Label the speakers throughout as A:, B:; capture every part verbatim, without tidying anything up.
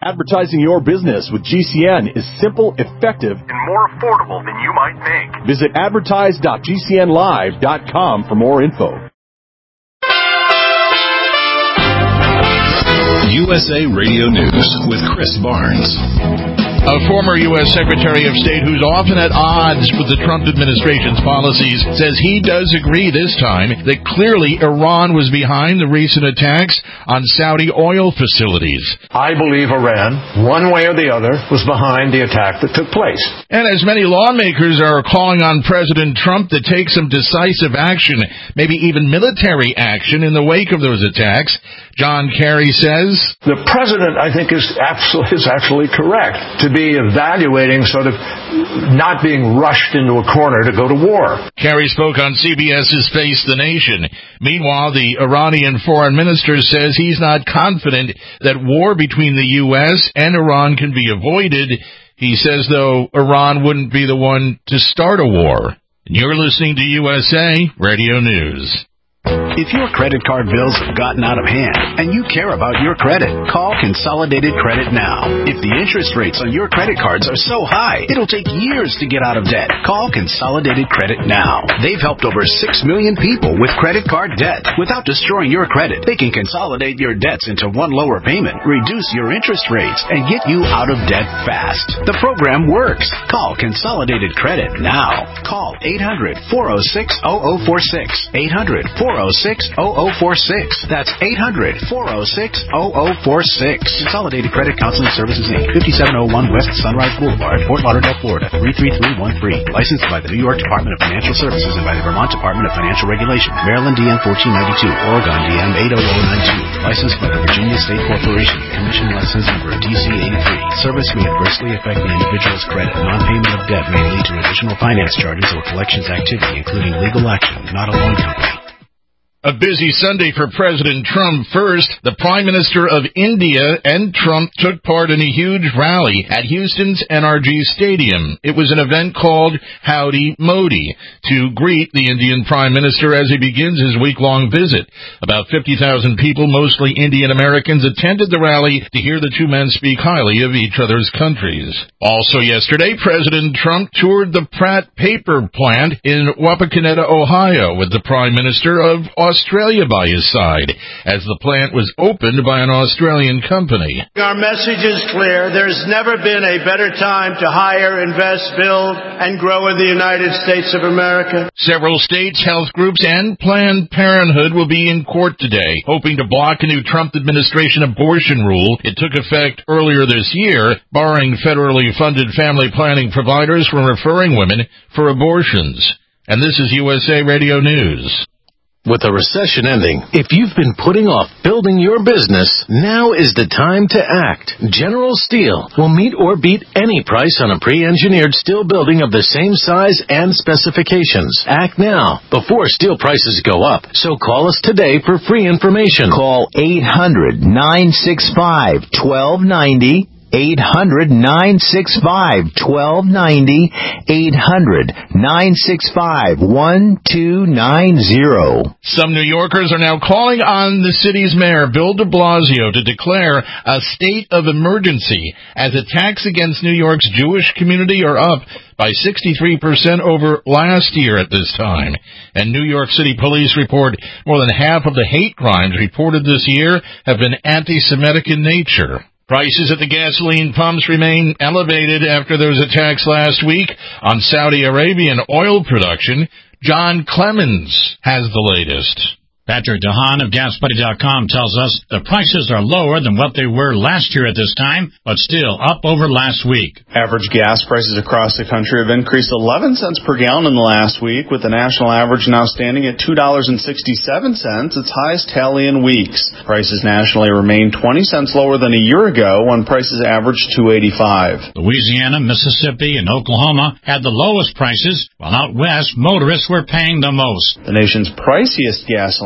A: Advertising your business with G C N is simple, effective, and more affordable than you might think. Visit advertise dot g c n live dot com for more info.
B: U S A Radio News with Chris Barnes.
C: A former U S Secretary of State who's often at odds with the Trump administration's policies says he does agree this time that clearly Iran was behind the recent attacks on Saudi oil facilities.
D: I believe Iran, one way or the other, was behind the attack that took place.
C: And as many lawmakers are calling on President Trump to take some decisive action, maybe even military action in the wake of those attacks, John Kerry says,
D: the president, I think, is absolutely, is absolutely correct to be evaluating sort of not being rushed into a corner to go to war.
C: Kerry spoke on C B S's Face the Nation. Meanwhile, the Iranian foreign minister says he's not confident that war between the U S and Iran can be avoided. He says, though, Iran wouldn't be the one to start a war. And you're listening to U S A Radio News.
E: If your credit card bills have gotten out of hand and you care about your credit, call Consolidated Credit now. If the interest rates on your credit cards are so high, it'll take years to get out of debt. Call Consolidated Credit now. They've helped over six million people with credit card debt. Without destroying your credit, they can consolidate your debts into one lower payment, reduce your interest rates, and get you out of debt fast. The program works. Call Consolidated Credit now. Call eight hundred, four oh six, oh oh four six. eight hundred, four oh six, oh oh four six. That's eight hundred, four oh six, oh oh four six. Consolidated Credit Counseling Services, Incorporated, fifty-seven oh one West Sunrise Boulevard, Fort Lauderdale, Florida, three three three one three. Licensed by the New York Department of Financial Services and by the Vermont Department of Financial Regulation. Maryland D M fourteen ninety-two, Oregon D M eight oh oh nine two. Licensed by the Virginia State Corporation. Commission license number D C eighty-three. Service may adversely affect the individual's credit. Non-payment of debt may lead to additional finance charges or collections activity, including legal action, not a loan company.
C: A busy Sunday for President Trump. First, the Prime Minister of India and Trump took part in a huge rally at Houston's N R G Stadium. It was an event called Howdy Modi to greet the Indian Prime Minister as he begins his week-long visit. About fifty thousand people, mostly Indian Americans, attended the rally to hear the two men speak highly of each other's countries. Also yesterday, President Trump toured the Pratt paper plant in Wapakoneta, Ohio, with the Prime Minister of Australia. Australia by his side, as the plant was opened by an Australian company.
F: Our message is clear. There's never been a better time to hire, invest, build, and grow in the United States of America.
C: Several states, health groups, and Planned Parenthood will be in court today, hoping to block a new Trump administration abortion rule. It took effect earlier this year, barring federally funded family planning providers from referring women for abortions. And this is U S A Radio News.
G: With a recession ending, if you've been putting off building your business, now is the time to act. General Steel will meet or beat any price on a pre-engineered steel building of the same size and specifications. Act now, before steel prices go up. So call us today for free information.
H: Call eight hundred, nine six five, one two nine zero. eight hundred, nine six five, one two nine zero. eight hundred, nine six five, one two nine zero.
C: Some New Yorkers are now calling on the city's mayor, Bill de Blasio, to declare a state of emergency as attacks against New York's Jewish community are up by sixty-three percent over last year at this time. And New York City police report more than half of the hate crimes reported this year have been anti-Semitic in nature. Prices at the gasoline pumps remain elevated after those attacks last week on Saudi Arabian oil production. John Clemens has the latest.
I: Patrick DeHaan of Gas Buddy dot com tells us the prices are lower than what they were last year at this time, but still up over last week.
J: Average gas prices across the country have increased eleven cents per gallon in the last week, with the national average now standing at two dollars and sixty-seven cents, its highest tally in weeks. Prices nationally remain twenty cents lower than a year ago, when prices averaged two dollars and eighty-five cents.
I: Louisiana, Mississippi, and Oklahoma had the lowest prices, while out west, motorists were paying the most.
J: The nation's priciest gasoline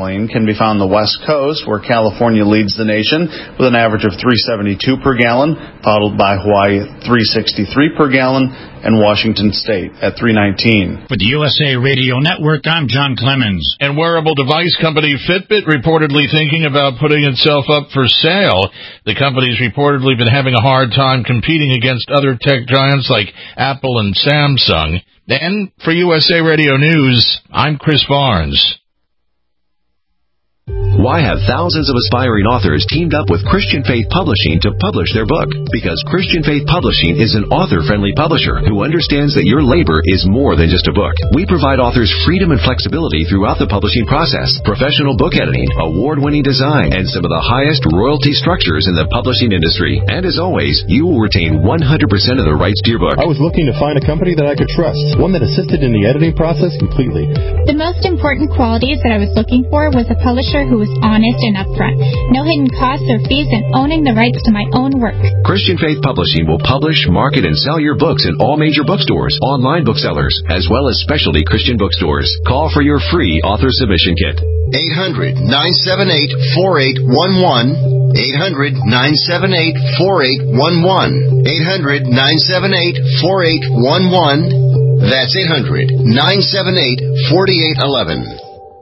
J: gasoline can be found on the West Coast, where California leads the nation with an average of three seventy-two per gallon, followed by Hawaii three sixty-three per gallon, and Washington State at three nineteen.
I: For the U S A Radio Network, I'm John Clemens.
C: And wearable device company Fitbit reportedly thinking about putting itself up for sale. The company's reportedly been having a hard time competing against other tech giants like Apple and Samsung. And for U S A Radio News, I'm Chris Barnes.
K: Why have thousands of aspiring authors teamed up with Christian Faith Publishing to publish their book? Because Christian Faith Publishing is an author-friendly publisher who understands that your labor is more than just a book. We provide authors freedom and flexibility throughout the publishing process, professional book editing, award-winning design, and some of the highest royalty structures in the publishing industry. And as always, you will retain one hundred percent of the rights to your book.
L: I was looking to find a company that I could trust, one that assisted in the editing process completely.
M: The most important qualities that I was looking for was a publisher who was honest and upfront, no hidden costs or fees, and owning the rights to my own work.
K: Christian Faith Publishing will publish, market, and sell your books in all major bookstores, online booksellers, as well as specialty Christian bookstores. Call for your free author submission kit.
N: eight hundred, nine seven eight, four eight one one. eight hundred, nine seven eight, four eight one one. eight hundred, nine seven eight, four eight one one. That's eight hundred, nine seven eight, four eight one one.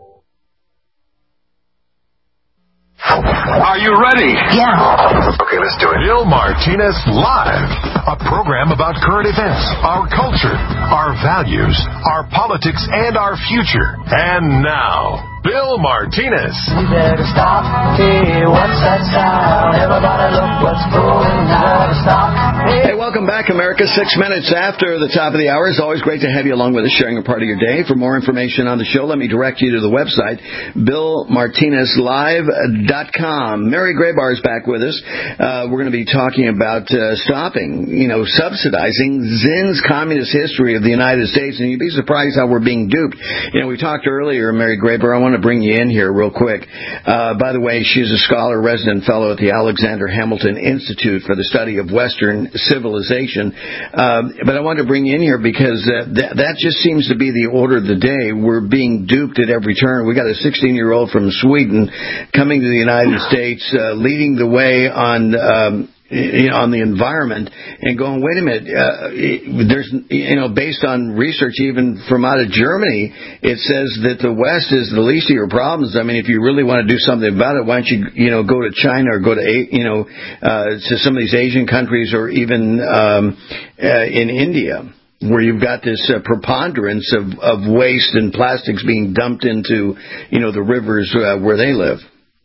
A: Are you ready?
M: Yeah.
A: Okay, let's do it. Bill Martinez Live, a program about current events, our culture, our values, our politics, and our future. And now, Bill Martinez.
O: We better stop. Hey, what's that sound? Everybody look what's going on. Stop.
P: Hey, welcome back, America. Six minutes after the top of the hour. It's always great to have you along with us, sharing a part of your day. For more information on the show, let me direct you to the website, bill martinez live dot com. Mary Graybar is back with us. Uh, we're going to be talking about uh, stopping, you know, subsidizing Zinn's communist history of the United States. And you'd be surprised how we're being duped. You know, we talked earlier, Mary Graybar. I want to bring you in here real quick. Uh, by the way, she's a scholar, resident fellow at the Alexander Hamilton Institute for the Study of Western Civilization. Uh, but I wanted to bring you in here because uh, th- that just seems to be the order of the day. We're being duped at every turn. We got a sixteen-year-old from Sweden coming to the United States, uh, leading the way on um, you know, on the environment, and going, wait a minute, uh, there's, you know, based on research even from out of Germany, it says that the West is the least of your problems. I mean, if you really want to do something about it, why don't you, you know, go to China or go to, you know, uh, to some of these Asian countries, or even um, uh, in India, where you've got this uh, preponderance of, of waste and plastics being dumped into, you know, the rivers uh, where they live.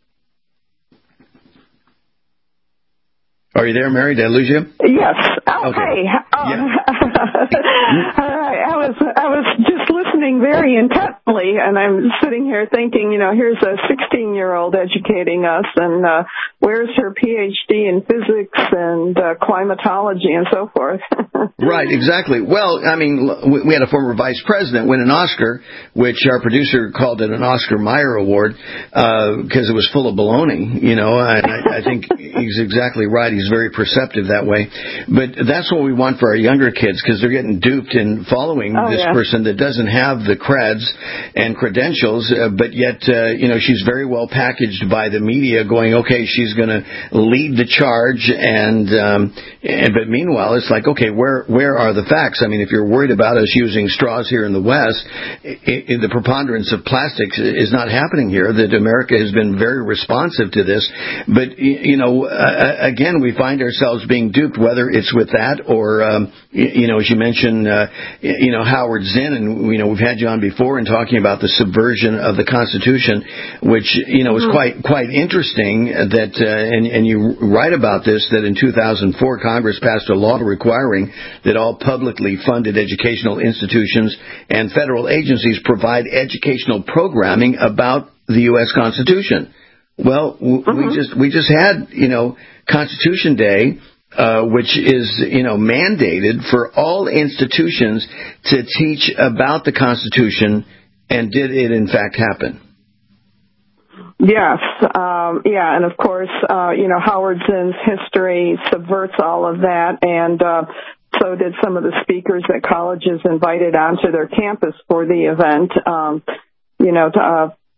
P: Are you there, Mary? Did I lose you?
Q: Yes. Oh,
P: okay.
Q: Hey. Um,
P: yeah.
Q: All right. I was I was just listening very intently, and I'm sitting here thinking, you know, here's a sixteen-year-old educating us, and uh, where's her P H D in physics and uh, climatology and so forth?
P: Right, exactly. Well, I mean, we had a former vice president win an Oscar, which our producer called it an Oscar Mayer Award, because uh, it was full of baloney, you know, and I, I think he's exactly right. He's very perceptive that way. But that's what we want for our younger kids, because they're getting duped in following
Q: oh,
P: this
Q: yeah.
P: person that doesn't have the creds and credentials, uh, but yet, uh, you know, she's very well packaged by the media, going, okay, she's going to lead the charge, and, um, and but meanwhile, it's like, okay, where where are the facts? I mean, if you're worried about us using straws here in the West, it, it, the preponderance of plastics is not happening here. That America has been very responsive to this, but you know, uh, again, we find ourselves being duped, whether it's with that or, um, you know, as you mentioned, uh, you know, Howard Zinn, and you know, we've had you on before and talking about the subversion of the Constitution, which you know is quite quite interesting. That uh, and and you write about this, that in two thousand four Congress passed a law requiring that all publicly funded educational institutions and federal agencies provide educational programming about the U S Constitution. Well, w- mm-hmm. we just we just had, you know, Constitution Day, uh, which is, you know, mandated for all institutions to teach about the Constitution, and did it in fact happen?
Q: Yes, um, yeah, and of course, uh, you know, Howard Zinn's history subverts all of that, and uh, so did some of the speakers that colleges invited onto their campus for the event. Um, you know, to, uh,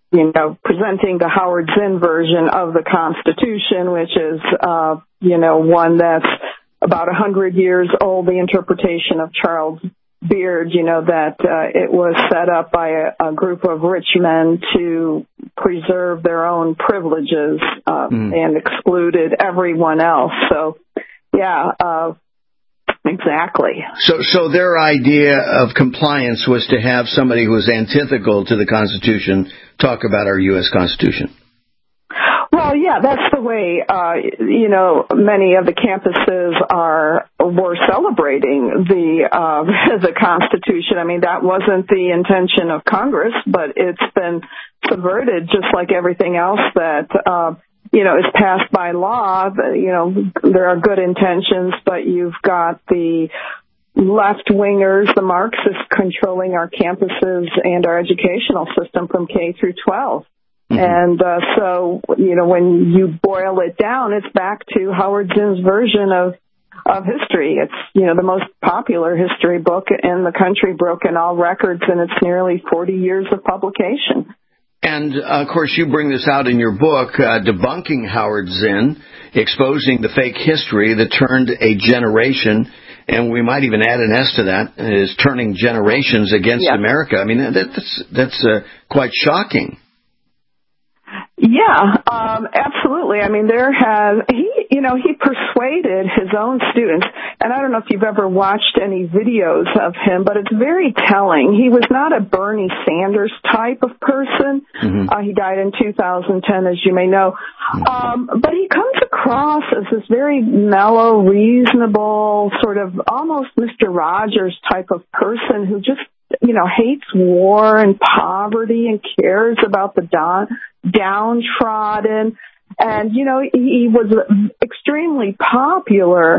Q: you know, presenting the Howard Zinn version of the Constitution, which is, uh, you know, one that's about a hundred years old, the interpretation of Charles Beard, you know, that uh, it was set up by a, a group of rich men to preserve their own privileges uh, mm. and excluded everyone else. So, yeah, uh, exactly.
P: So, so their idea of compliance was to have somebody who was antithetical to the Constitution talk about our U S Constitution.
Q: Well, yeah, that's the way, uh, you know, many of the campuses are, were celebrating the, uh, the Constitution. I mean, that wasn't the intention of Congress, but it's been subverted just like everything else that, uh, you know, is passed by law. You know, there are good intentions, but you've got the left-wingers, the Marxists controlling our campuses and our educational system from K through twelve. Mm-hmm. And uh, so, you know, when you boil it down, it's back to Howard Zinn's version of of history. It's, you know, the most popular history book in the country, broken all records, and it's nearly forty years of publication.
P: And, uh, of course, you bring this out in your book, uh, Debunking Howard Zinn, exposing the fake history that turned a generation, and we might even add an S to that, is turning generations against yeah. America. I mean, that, that's, that's uh, quite shocking.
Q: Yeah, um, absolutely. I mean, there has, he, you know, he persuaded his own students, and I don't know if you've ever watched any videos of him, but it's very telling. He was not a Bernie Sanders type of person. Mm-hmm. Uh, he died in two thousand ten, as you may know. Um, but he comes across as this very mellow, reasonable, sort of almost Mister Rogers type of person who just, you know, hates war and poverty and cares about the down, downtrodden. And, you know, he, he was extremely popular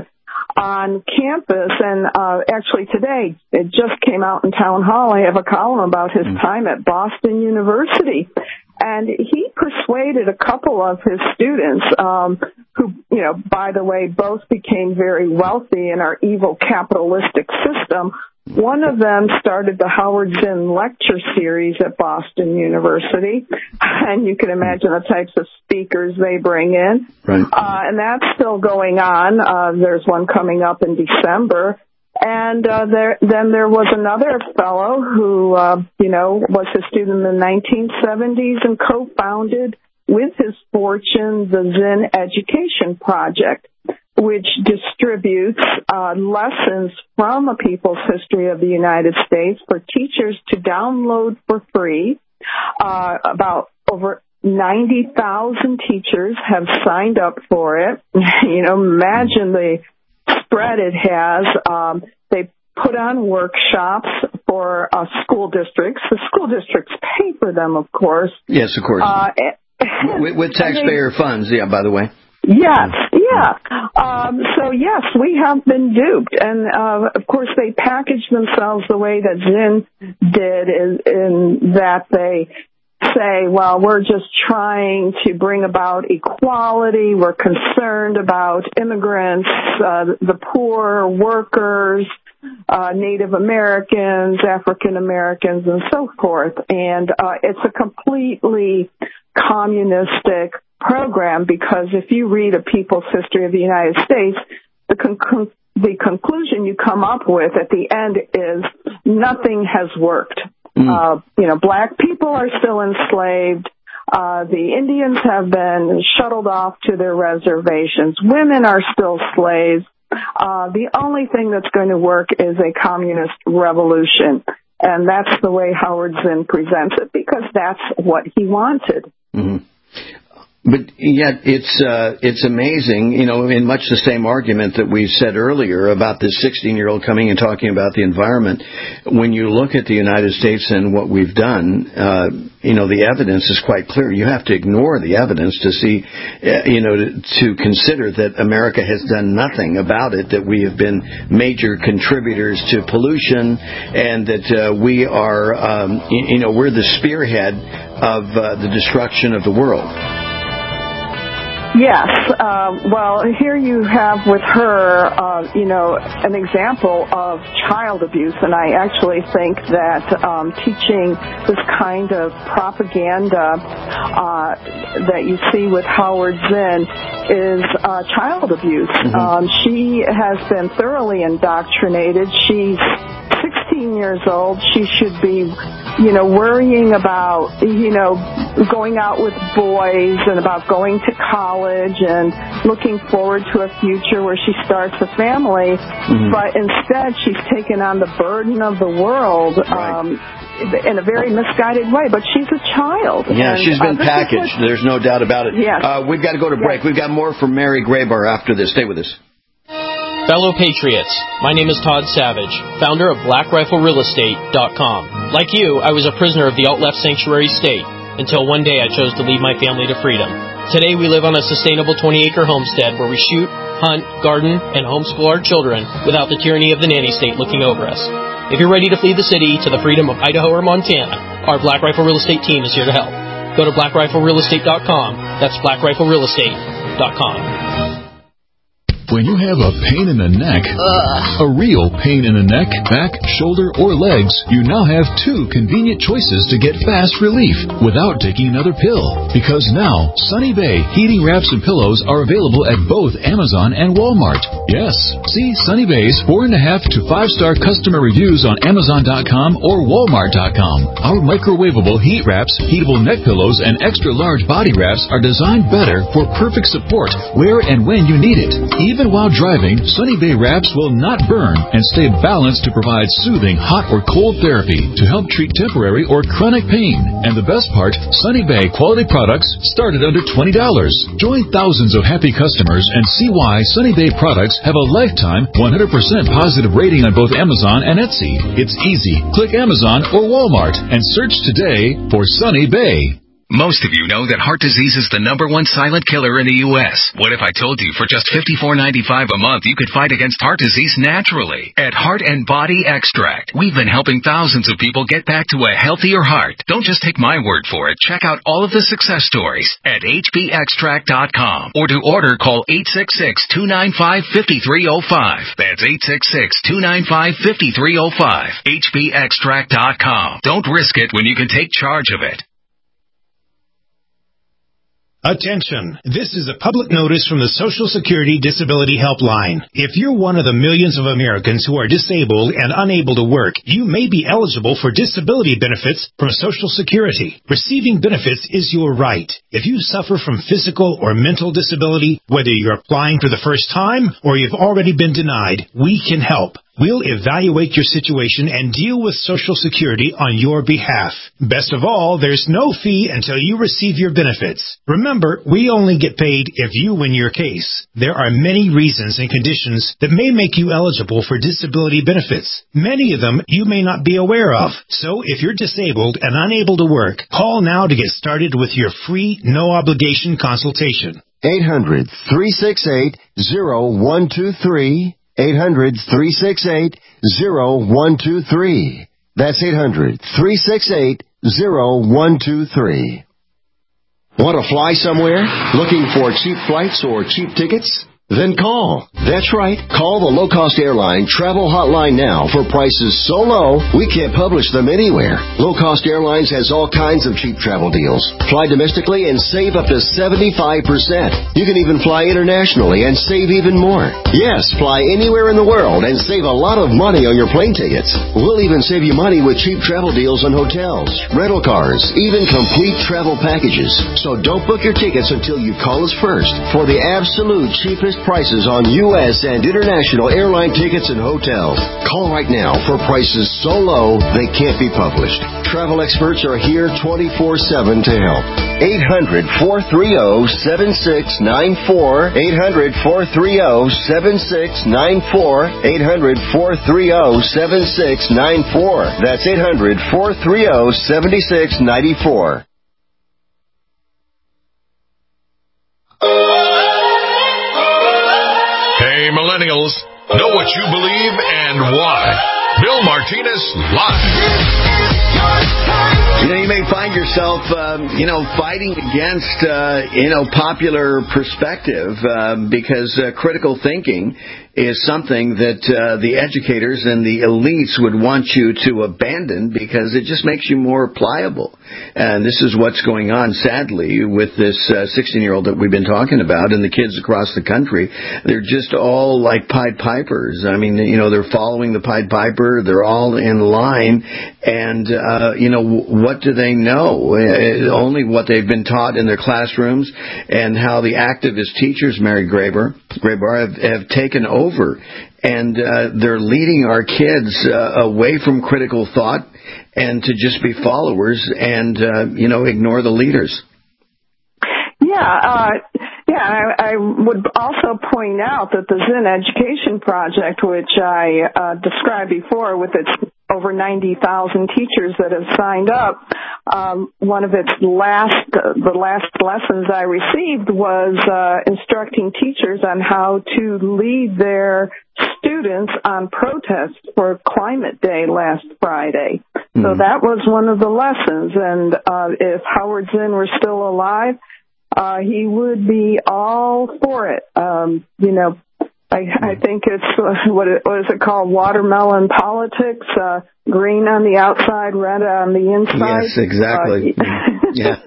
Q: on campus. And uh, actually today, it just came out in Town Hall. I have a column about his time at Boston University. And he persuaded a couple of his students, um, who, you know, by the way, both became very wealthy in our evil capitalistic system. One of them started the Howard Zinn lecture series at Boston University, and you can imagine the types of speakers they bring in.
P: Right.
Q: Uh, and that's still going on. Uh, there's one coming up in December. And uh, there, then there was another fellow who, uh, you know, was a student in the nineteen seventies and co-founded with his fortune the Zinn Education Project, which distributes uh, lessons from a people's history of the United States for teachers to download for free. Uh, about over ninety thousand teachers have signed up for it. You know, imagine the spread it has. Um, they put on workshops for uh, school districts. The school districts pay for them, of course.
P: Yes, of course. Uh, with, with taxpayer they, funds, yeah, by the way.
Q: Yes, yeah. Um, so, yes, we have been duped. And, uh, of course, they package themselves the way that Zinn did in, in that they say, well, we're just trying to bring about equality. We're concerned about immigrants, uh, the poor, workers, uh, Native Americans, African Americans, and so forth. And uh, it's a completely communistic program, because if you read A People's History of the United States, the con- the conclusion you come up with at the end is nothing has worked. Mm. Uh, you know, black people are still enslaved. Uh, the Indians have been shuttled off to their reservations. Women are still slaves. Uh, the only thing that's going to work is a communist revolution. And that's the way Howard Zinn presents it, because that's what he wanted.
P: Mm-hmm. But yet it's uh, it's amazing, you know, in much the same argument that we said earlier about this sixteen-year-old coming and talking about the environment. When you look at the United States and what we've done, uh, you know, the evidence is quite clear. You have to ignore the evidence to see, uh, you know, to, to consider that America has done nothing about it, that we have been major contributors to pollution, and that uh, we are, um, you know, we're the spearhead of uh, the destruction of the world.
Q: Yes. Uh, well, here you have with her, uh, you know, an example of child abuse, and I actually think that um, teaching this kind of propaganda uh, that you see with Howard Zinn is uh, child abuse. Mm-hmm. Um, she has been thoroughly indoctrinated. She's sixteen years old. She should be, you know, worrying about, you know, going out with boys and about going to college and looking forward to a future where she starts a family. Mm-hmm. But instead, she's taken on the burden of the world. Right. Um, in a very misguided way, but she's a child.
P: Yeah,
Q: and,
P: she's been
Q: uh,
P: packaged. What, There's no doubt about it.
Q: Yes.
P: Uh, we've got to go to break. Yes. We've got more from Mary Grabar after this. Stay with us.
R: Fellow Patriots, my name is Todd Savage, founder of Black Rifle Real Estate dot com. Like you, I was a prisoner of the alt-left sanctuary state until one day I chose to lead my family to freedom. Today we live on a sustainable twenty-acre homestead where we shoot, hunt, garden, and homeschool our children without the tyranny of the nanny state looking over us. If you're ready to flee the city to the freedom of Idaho or Montana, our Black Rifle Real Estate team is here to help. Go to Black Rifle Real Estate dot com. That's Black Rifle Real Estate dot com.
B: When you have a pain in the neck, Ugh. a real pain in the neck, back, shoulder, or legs, you now have two convenient choices to get fast relief without taking another pill. Because now, Sunny Bay heating wraps and pillows are available at both Amazon and Walmart. Yes, see Sunny Bay's four and a half to five star customer reviews on Amazon dot com or Walmart dot com. Our microwavable heat wraps, heatable neck pillows, and extra large body wraps are designed better for perfect support where and when you need it. Even Even while driving, Sunny Bay wraps will not burn and stay balanced to provide soothing hot or cold therapy to help treat temporary or chronic pain. And the best part, Sunny Bay quality products start at under twenty dollars. Join thousands of happy customers and see why Sunny Bay products have a lifetime one hundred percent positive rating on both Amazon and Etsy. It's easy. Click Amazon or Walmart and search today for Sunny Bay.
S: Most of you know that heart disease is the number one silent killer in the U S What if I told you for just fifty-four ninety-five a month you could fight against heart disease naturally? At Heart and Body Extract, we've been helping thousands of people get back to a healthier heart. Don't just take my word for it. Check out all of the success stories at H B extract dot com. Or to order, call eight six six, two nine five, five three zero five. That's eight six six, two nine five, five three zero five. H B extract dot com. Don't risk it when you can take charge of it.
T: Attention! This is a public notice from the Social Security Disability Helpline. If you're one of the millions of Americans who are disabled and unable to work, you may be eligible for disability benefits from Social Security. Receiving benefits is your right. If you suffer from physical or mental disability, whether you're applying for the first time or you've already been denied, we can help. We'll evaluate your situation and deal with Social Security on your behalf. Best of all, there's no fee until you receive your benefits. Remember, we only get paid if you win your case. There are many reasons and conditions that may make you eligible for disability benefits. Many of them you may not be aware of. So if you're disabled and unable to work, call now to get started with your free, no-obligation consultation.
N: eight hundred, three six eight, zero one two three. eight hundred, three six eight, zero one two three. That's eight hundred, three six eight, zero one two three. Want to fly somewhere? Looking for cheap flights or cheap tickets? Then call. That's right. Call the low-cost airline travel hotline now for prices so low we can't publish them anywhere. Low-cost airlines has all kinds of cheap travel deals. Fly domestically and save up to seventy-five percent. You can even fly internationally and save even more. Yes, fly anywhere in the world and save a lot of money on your plane tickets. We'll even save you money with cheap travel deals on hotels, rental cars, even complete travel packages. So don't book your tickets until you call us first for the absolute cheapest prices on U S and international airline tickets and hotels. Call right now for prices so low they can't be published. Travel experts are here twenty-four seven to help. eight hundred, four three zero, seven six nine four. eight hundred, four three zero, seven six nine four. eight hundred, four three zero, seven six nine four. That's eight hundred, four three zero, seven six nine four.
A: Hey, millennials, know what you believe and why. Bill Martinez Live.
P: You know, you may find yourself, um, you know, fighting against, uh, you know, popular perspective uh, because uh, critical thinking is something that uh, the educators and the elites would want you to abandon because it just makes you more pliable. And this is what's going on, sadly, with this uh, sixteen-year-old that we've been talking about and the kids across the country. They're just all like Pied Pipers. I mean, you know, they're following the Pied Piper. They're all in line. And, uh, you know, what do they know? Uh, only what they've been taught in their classrooms and how the activist teachers, Mary Graber, Graber have, have taken over. Over, and uh, they're leading our kids uh, away from critical thought and to just be followers and, uh, you know, ignore the leaders.
Q: Yeah, uh, yeah. I, I would also point out that the Zen Education Project, which I uh, described before with its over ninety thousand teachers that have signed up, um, one of its last, uh, the last lessons I received was uh, instructing teachers on how to lead their students on protest for Climate Day last Friday. Mm-hmm. So that was one of the lessons. And uh, if Howard Zinn were still alive, uh, he would be all for it. Um, you know, I, I think it's, uh, what, it, what is it called, watermelon politics, uh, green on the outside, red on the inside.
P: Yes, exactly. Uh, yeah.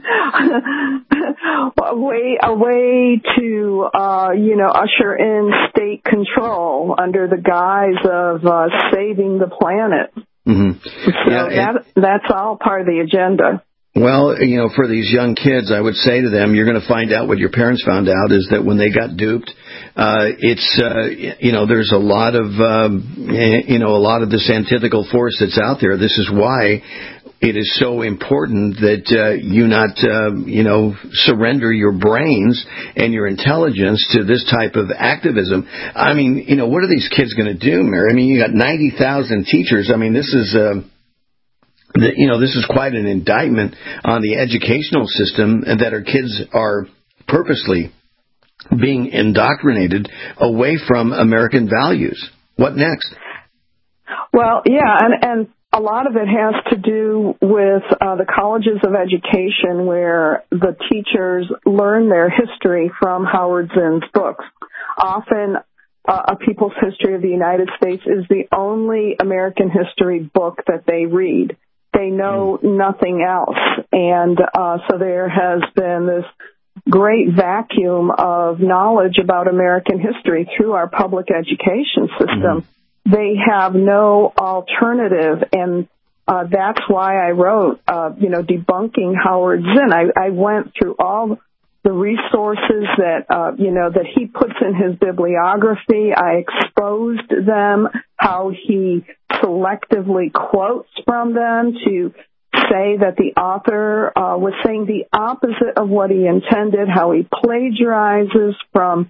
Q: a way, a way to, uh, you know, usher in state control under the guise of uh, saving the planet.
P: Mm-hmm.
Q: So
P: yeah,
Q: that, that's all part of the agenda.
P: Well, you know, for these young kids, I would say to them, you're going to find out what your parents found out is that when they got duped, uh, it's, uh, you know, there's a lot of, um, you know, a lot of this antithetical force that's out there. This is why it is so important that uh, you not, uh, you know, surrender your brains and your intelligence to this type of activism. I mean, you know, what are these kids going to do, Mary? I mean, you got ninety thousand teachers. I mean, this is... Uh, You know, this is quite an indictment on the educational system and that our kids are purposely being indoctrinated away from American values. What next?
Q: Well, yeah, and, and a lot of it has to do with uh, the colleges of education where the teachers learn their history from Howard Zinn's books. Often uh, A People's History of the United States is the only American history book that they read. They know nothing else. And uh, so there has been this great vacuum of knowledge about American history through our public education system. Mm-hmm. They have no alternative, and uh, that's why I wrote, uh, you know, Debunking Howard Zinn. I, I went through all the resources that, uh, you know, that he puts in his bibliography. I exposed them, how he selectively quotes from them to say that the author uh, was saying the opposite of what he intended, how he plagiarizes from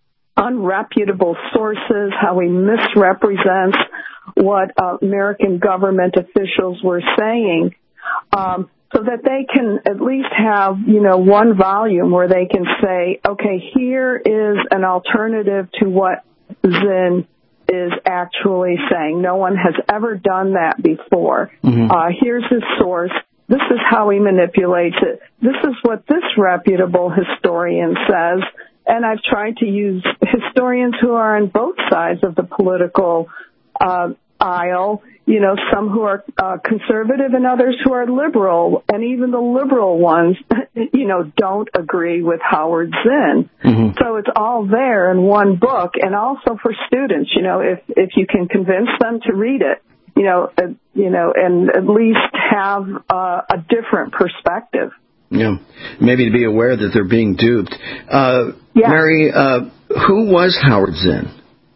Q: unreputable sources, how he misrepresents what uh, American government officials were saying. Um, so that they can at least have, you know, one volume where they can say, okay, here is an alternative to what Zinn is actually saying. No one has ever done that before. Mm-hmm. Uh, here's his source. This is how he manipulates it. This is what this reputable historian says. And I've tried to use historians who are on both sides of the political uh, aisle, you know, some who are uh, conservative and others who are liberal, and even the liberal ones, you know, don't agree with Howard Zinn. Mm-hmm. So it's all there in one book, and also for students, you know, if if you can convince them to read it, you know, uh, you know, and at least have uh, a different perspective.
P: Yeah, maybe to be aware that they're being duped. Uh,
Q: yeah.
P: Mary, uh, who was Howard Zinn?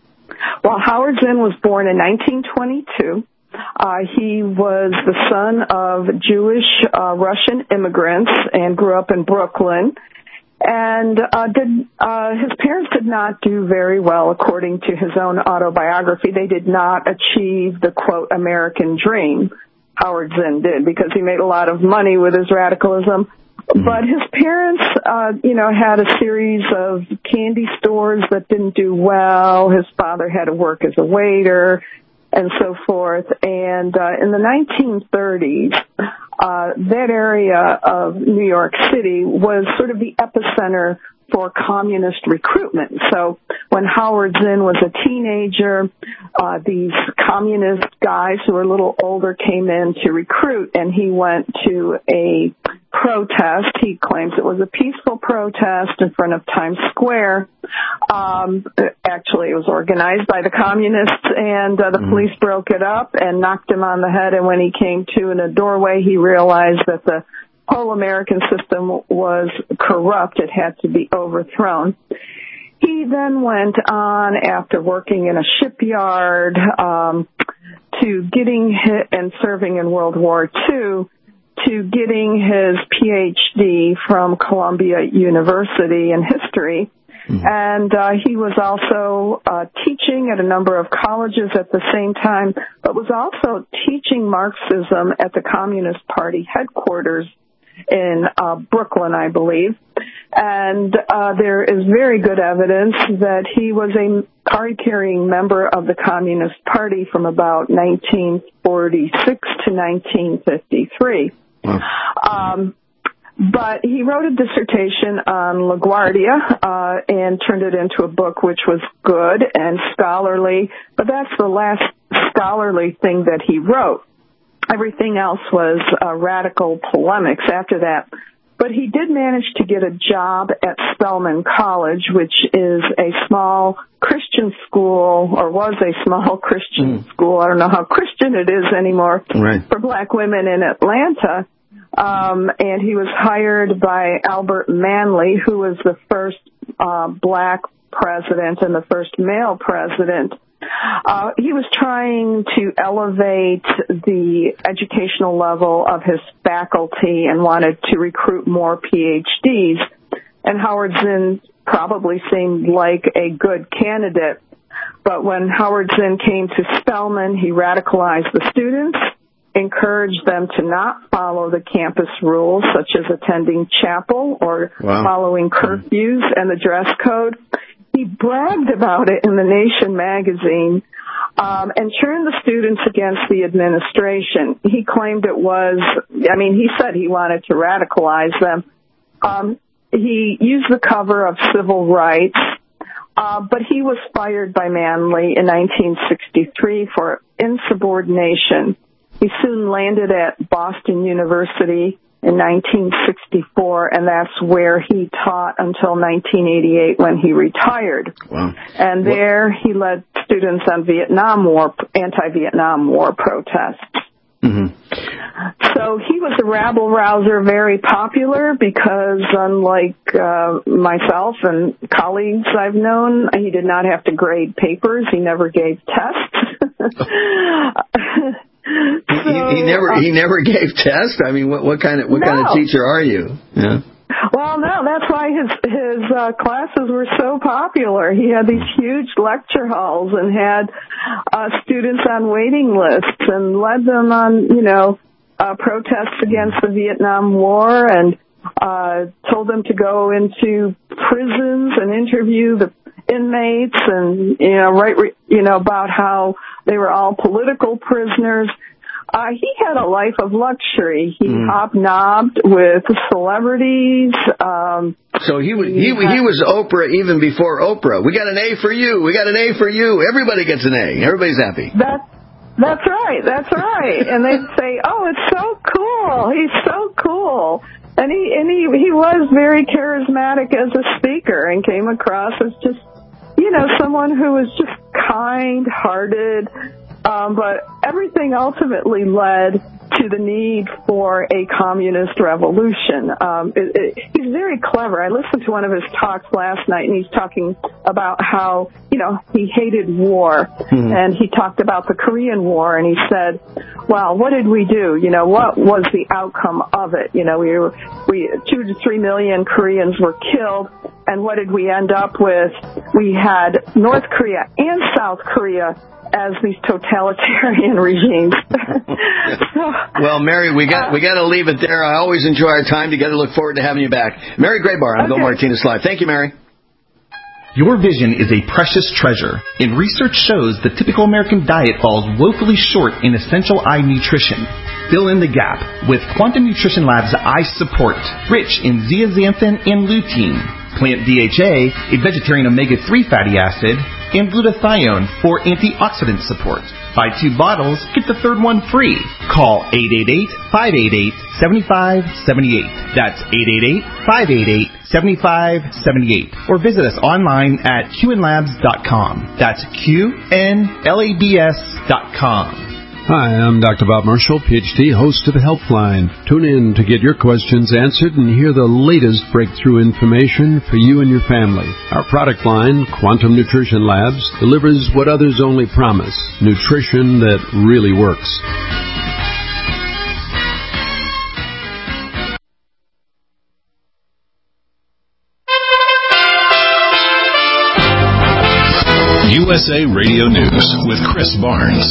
Q: Well, Howard Zinn was born in nineteen twenty-two. Uh, he was the son of Jewish uh, Russian immigrants and grew up in Brooklyn. And uh, did, uh, his parents did not do very well, according to his own autobiography. They did not achieve the, quote, American dream. Howard Zinn did, because he made a lot of money with his radicalism. But his parents, uh, you know, had a series of candy stores that didn't do well. His father had to work as a waiter and so forth. And uh, in the nineteen thirties, uh, that area of New York City was sort of the epicenter for communist recruitment. So when Howard Zinn was a teenager, uh, these communist guys who were a little older came in to recruit, and he went to a protest. He claims it was a peaceful protest in front of Times Square. Um, actually, it was organized by the communists, and uh, the mm. police broke it up and knocked him on the head. And when he came to in a doorway, he realized that the whole American system was corrupt. It had to be overthrown. He then went on, after working in a shipyard, um, to getting hit and serving in World War Two, to getting his P H D from Columbia University in history. Mm-hmm. And uh, he was also uh, teaching at a number of colleges at the same time, but was also teaching Marxism at the Communist Party headquarters in uh, Brooklyn, I believe. And uh, there is very good evidence that he was a card-carrying member of the Communist Party from about nineteen forty-six to nineteen fifty-three. Wow. Um, but he wrote a dissertation on LaGuardia uh, and turned it into a book which was good and scholarly, but that's the last scholarly thing that he wrote. Everything else was uh, radical polemics after that. But he did manage to get a job at Spelman College, which is a small Christian school, or was a small Christian mm. school. I don't know how Christian it is anymore, right, for black women in Atlanta. Um, and he was hired by Albert Manley, who was the first uh, black president and the first male president. Uh, he was trying to elevate the educational level of his faculty and wanted to recruit more P H Ds. And Howard Zinn probably seemed like a good candidate. But when Howard Zinn came to Spelman, he radicalized the students, encouraged them to not follow the campus rules, such as attending chapel or wow. following curfews and the dress code. He bragged about it in the Nation magazine um, and turned the students against the administration. He claimed it was, I mean, he said he wanted to radicalize them. Um, he used the cover of Civil Rights, uh, but he was fired by Manley in nineteen sixty-three for insubordination. He soon landed at Boston University in nineteen sixty-four, and that's where he taught until nineteen eighty-eight when he retired. Wow. And there he led students on Vietnam War, anti-Vietnam War protests. Mm-hmm. So he was a rabble-rouser, very popular, because unlike uh, myself and colleagues I've known, he did not have to grade papers. He never gave tests.
P: He, so, he, he never he never gave tests. I mean, what what kind of what no. kind of teacher are you? Yeah.
Q: Well, no, that's why his his uh, classes were so popular. He had these huge lecture halls and had uh, students on waiting lists and led them on, you know, uh, protests against the Vietnam War, and uh, told them to go into prisons and interview the inmates, and you know, write you know about how they were all political prisoners. Uh, he had a life of luxury. He mm. hobnobbed with celebrities. Um,
P: so he was he, he was Oprah even before Oprah. We got an A for you. We got an A for you. Everybody gets an A. Everybody's happy.
Q: That, that's right. That's right. And they'd say, "Oh, it's so cool. He's so cool." And he and he he was very charismatic as a speaker, and came across as just, you know, someone who was just kind-hearted. Um, but everything ultimately led to the need for a communist revolution. Um, it, it, he's very clever. I listened to one of his talks last night, and he's talking about how, you know, he hated war. Mm-hmm. And he talked about the Korean War, and he said, well, what did we do? You know, what was the outcome of it? You know, we were, we, two to three million Koreans were killed. And what did we end up with? We had North Korea and South Korea as these totalitarian regimes. So,
P: well, Mary, we got uh, we got to leave it there. I always enjoy our time together. Look forward to having you back. Mary Graybar, I'm okay. Bill Martinez Live. Thank you, Mary.
U: Your vision is a precious treasure, and research shows the typical American diet falls woefully short in essential eye nutrition. Fill in the gap with Quantum Nutrition Lab's Ice Support, rich in zeaxanthin and lutein, Plant D H A, a vegetarian omega three fatty acid, and glutathione for antioxidant support. Buy two bottles, get the third one free. Call eight eight eight, five eight eight, seven five seven eight. That's eight eight eight, five eight eight, seven five seven eight. Or visit us online at q n labs dot com. That's Q N L A B S dot com.
D: Hi, I'm Doctor Bob Marshall, P H D, host of the Helpline. Tune in to get your questions answered and hear the latest breakthrough information for you and your family. Our product line, Quantum Nutrition Labs, delivers what others only promise, nutrition that really works.
B: U S A Radio News with Chris Barnes.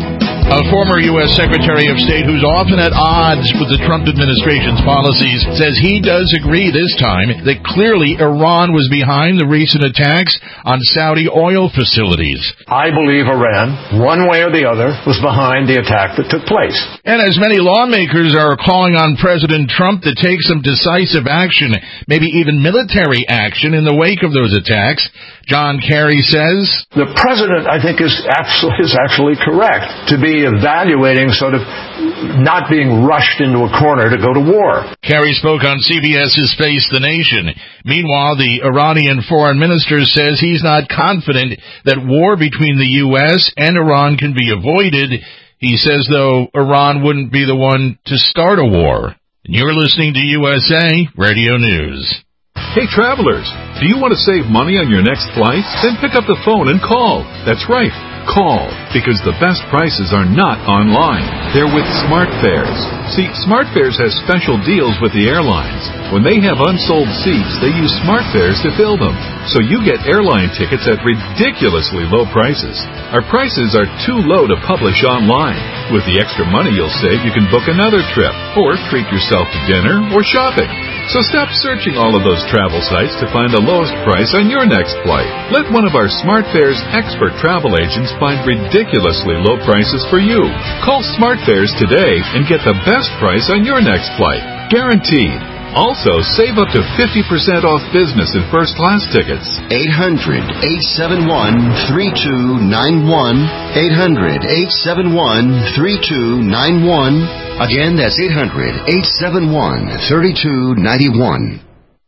C: A former U S Secretary of State who's often at odds with the Trump administration's policies says he does agree this time that clearly Iran was behind the recent attacks on Saudi oil facilities.
V: I believe Iran, one way or the other, was behind the attack that took place.
C: And as many lawmakers are calling on President Trump to take some decisive action, maybe even military action in the wake of those attacks, John Kerry says,
V: the president, I think, is absolutely, is actually correct to be evaluating sort of not being rushed into a corner to go to war.
C: Kerry spoke on CBS's Face the Nation. Meanwhile, the Iranian foreign minister says he's not confident that war between the U S and Iran can be avoided. He says, though, Iran wouldn't be the one to start a war. And you're listening to U S A Radio News.
B: Hey, travelers, do you want to save money on your next flight? Then pick up the phone and call. That's right. Call, because the best prices are not online. They're with SmartFares. See, SmartFares has special deals with the airlines. When they have unsold seats, they use SmartFares to fill them. So you get airline tickets at ridiculously low prices. Our prices are too low to publish online. With the extra money you'll save, you can book another trip, or treat yourself to dinner or shopping. So stop searching all of those travel sites to find the lowest price on your next flight. Let one of our SmartFares expert travel agents find ridiculously low prices for you. Call SmartFares today and get the best price on your next flight. Guaranteed. Also, save up to fifty percent off business and first class tickets.
N: eight hundred, eight seven one, three two nine one. eight hundred, eight seven one, three two nine one. Again, that's eight hundred, eight seven one, three two nine one.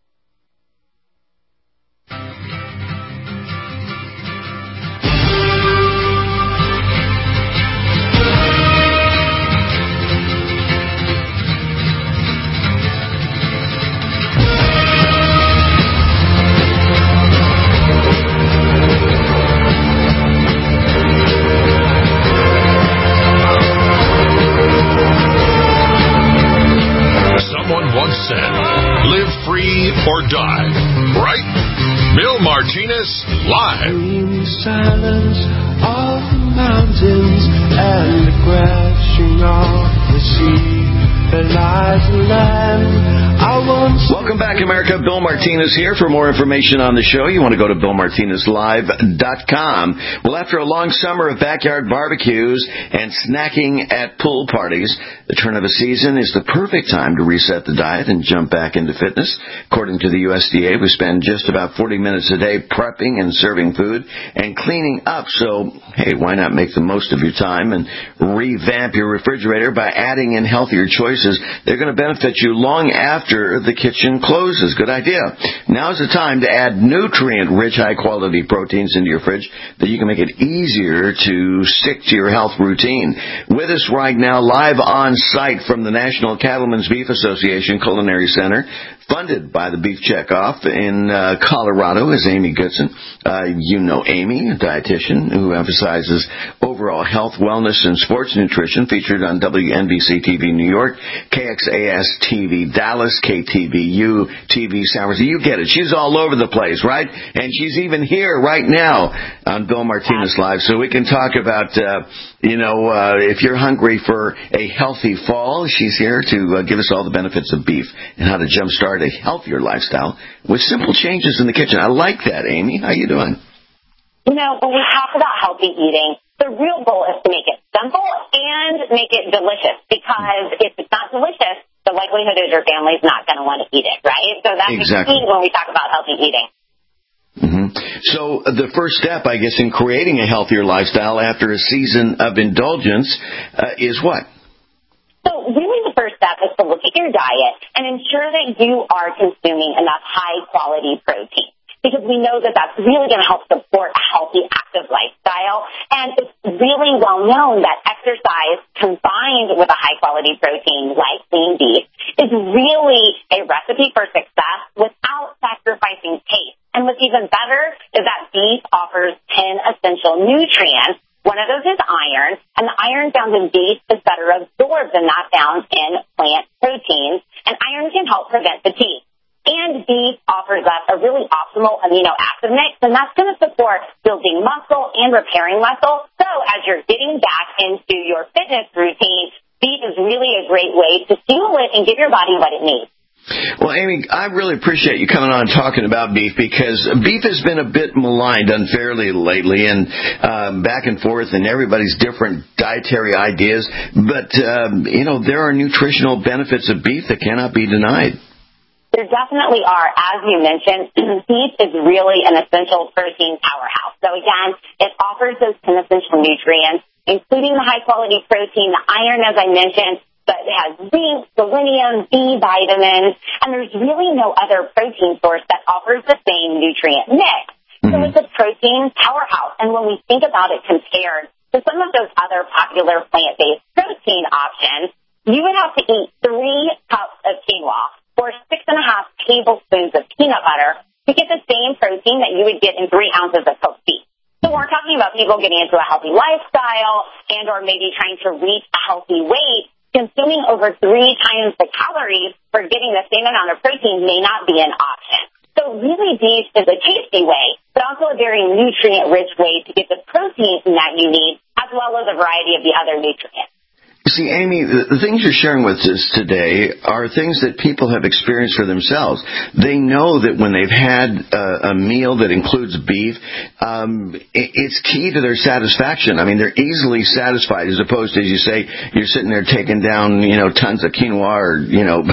A: Or die, right? Bill Martinez live.
O: In silence of the mountains and the crashing of the sea, there lies a land I once.
P: Welcome back, America. Bill Martinez here. For more information on the show, you want to go to bill martinez live dot com. Well, after a long summer of backyard barbecues and snacking at pool parties, the turn of the season is the perfect time to reset the diet and jump back into fitness. According to the U S D A, we spend just about forty minutes a day prepping and serving food and cleaning up. So, hey, why not make the most of your time and revamp your refrigerator by adding in healthier choices? They're going to benefit you long after the kitchen closes. Good idea. Now's the time to add nutrient-rich, high-quality proteins into your fridge that you can make it easier to stick to your health routine. With us right now, live on site from the National Cattlemen's Beef Association Culinary Center, funded by the Beef Checkoff in uh, Colorado, is Amy Goodson. Uh, you know Amy, a dietitian who emphasizes overall health, wellness, and sports nutrition, featured on W N B C T V New York, K X A S T V Dallas, K T V U T V San Francisco. You get it. She's all over the place, right? And she's even here right now on Bill Martinez Live, so we can talk about, uh, you know, uh, if you're hungry for a healthy fall, she's here to uh, give us all the benefits of beef and how to jumpstart a healthier lifestyle with simple changes in the kitchen. I like that, Amy. How you doing?
W: You know, when we talk about healthy eating, the real goal is to make it simple and
E: make it delicious, because if it's not delicious, the likelihood is your family's not going to want to eat it, right? So that's
P: exactly.
E: the key when we talk about healthy eating.
P: Mm-hmm. So the first step, I guess, in creating a healthier lifestyle after a season of indulgence uh, is what?
E: So really the first step is to look at your diet and ensure that you are consuming enough high-quality protein, because we know that that's really going to help support a healthy, active lifestyle. And it's really well known that exercise combined with a high-quality protein like lean beef is really a recipe for success without sacrificing taste. And what's even better is that beef offers ten essential nutrients. One of those is iron, and the iron found in beef is better absorbed than that found in plant proteins, and iron can help prevent fatigue. And beef offers us a really optimal amino acid mix, and that's going to support building muscle and repairing muscle. So as you're getting back into your fitness routine, beef is really a great way to fuel it and give your body what it needs.
P: Well, Amy, I really appreciate you coming on and talking about beef, because beef has been a bit maligned unfairly lately, and uh, back and forth, and everybody's different dietary ideas. But, um, you know, there are nutritional benefits of beef that cannot be denied.
E: There definitely are. As you mentioned, beef is really an essential protein powerhouse. So, again, it offers those ten essential nutrients, including the high-quality protein, the iron, as I mentioned, but it has zinc, selenium, B vitamins, and there's really no other protein source that offers the same nutrient mix. Mm-hmm. So it's a protein powerhouse. And when we think about it compared to some of those other popular plant-based protein options, you would have to eat three cups of quinoa or six and a half tablespoons of peanut butter to get the same protein that you would get in three ounces of cooked beef. So we're talking about people getting into a healthy lifestyle and or maybe trying to reach a healthy weight. Consuming over three times the calories for getting the same amount of protein may not be an option. So really, beef is a tasty way, but also a very nutrient-rich way to get the protein that you need, as well as a variety of the other nutrients.
P: You see, Amy, the, the things you're sharing with us today are things that people have experienced for themselves. They know that when they've had a, a meal that includes beef, um, it, it's key to their satisfaction. I mean, they're easily satisfied, as opposed to, as you say, you're sitting there taking down, you know, tons of quinoa or, you know,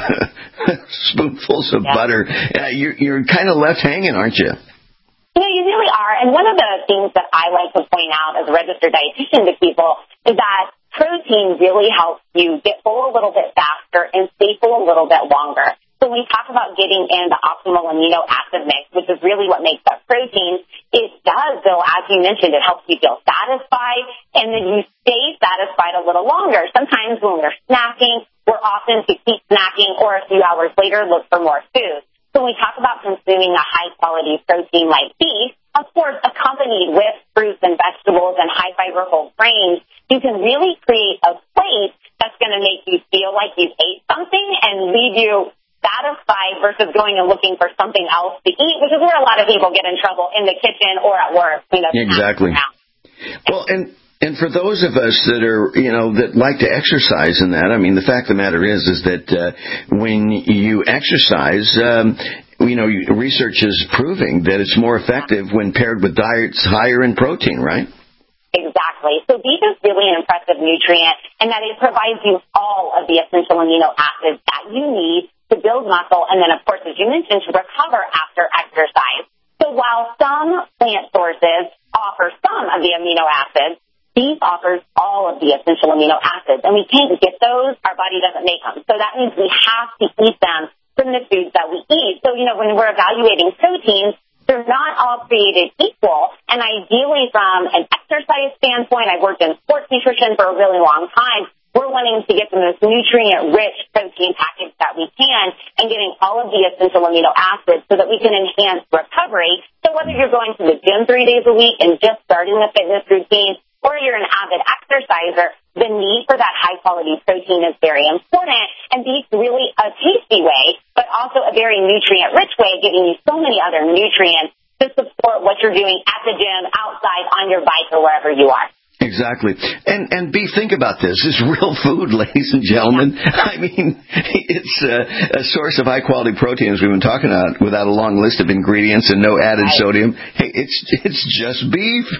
P: spoonfuls of yeah. butter. Uh, you're, you're kind of left hanging, aren't you?
E: You know, you really are. And one of the things that I like to point out as a registered dietitian to people is that protein really helps you get full a little bit faster and stay full a little bit longer. So when we talk about getting in the optimal amino acid mix, which is really what makes up protein, it does, though, as you mentioned, it helps you feel satisfied, and then you stay satisfied a little longer. Sometimes when we're snacking, we're often to keep snacking, or a few hours later look for more food. So when we talk about consuming a high-quality protein like beef, of course, accompanied with fruits and vegetables and high-fiber whole grains, you can really create a plate that's going to make you feel like you ate something and leave you satisfied versus going and looking for something else to eat, which is where a lot of people get in trouble in the kitchen or at work. You know,
P: exactly. Well, and and for those of us that are, you know, that like to exercise in that, I mean, the fact of the matter is, is that uh, when you exercise, um, you know, research is proving that it's more effective when paired with diets higher in protein, right?
E: Exactly. So beef is really an impressive nutrient in that it provides you all of the essential amino acids that you need to build muscle and then, of course, as you mentioned, to recover after exercise. So while some plant sources offer some of the amino acids, beef offers all of the essential amino acids, and we can't get those. Our body doesn't make them. So that means we have to eat them from the foods that we eat. So, you know, when we're evaluating proteins, they're not all created equal. And ideally, from an exercise standpoint, I've worked in sports nutrition for a really long time. We're wanting to get the most nutrient-rich protein package that we can and getting all of the essential amino acids so that we can enhance recovery. So whether you're going to the gym three days a week and just starting a fitness routine, or you're an avid exerciser, the need for that high-quality protein is very important. And beef's really a tasty way, but also a very nutrient-rich way, giving you so many other nutrients to support what you're doing at the gym, outside, on your bike, or wherever you are.
P: Exactly. And and beef, think about this. It's real food, ladies and gentlemen. I mean, it's a, a source of high-quality protein, as we've been talking about, without a long list of ingredients and no added
E: right.
P: sodium. Hey, it's it's just beef.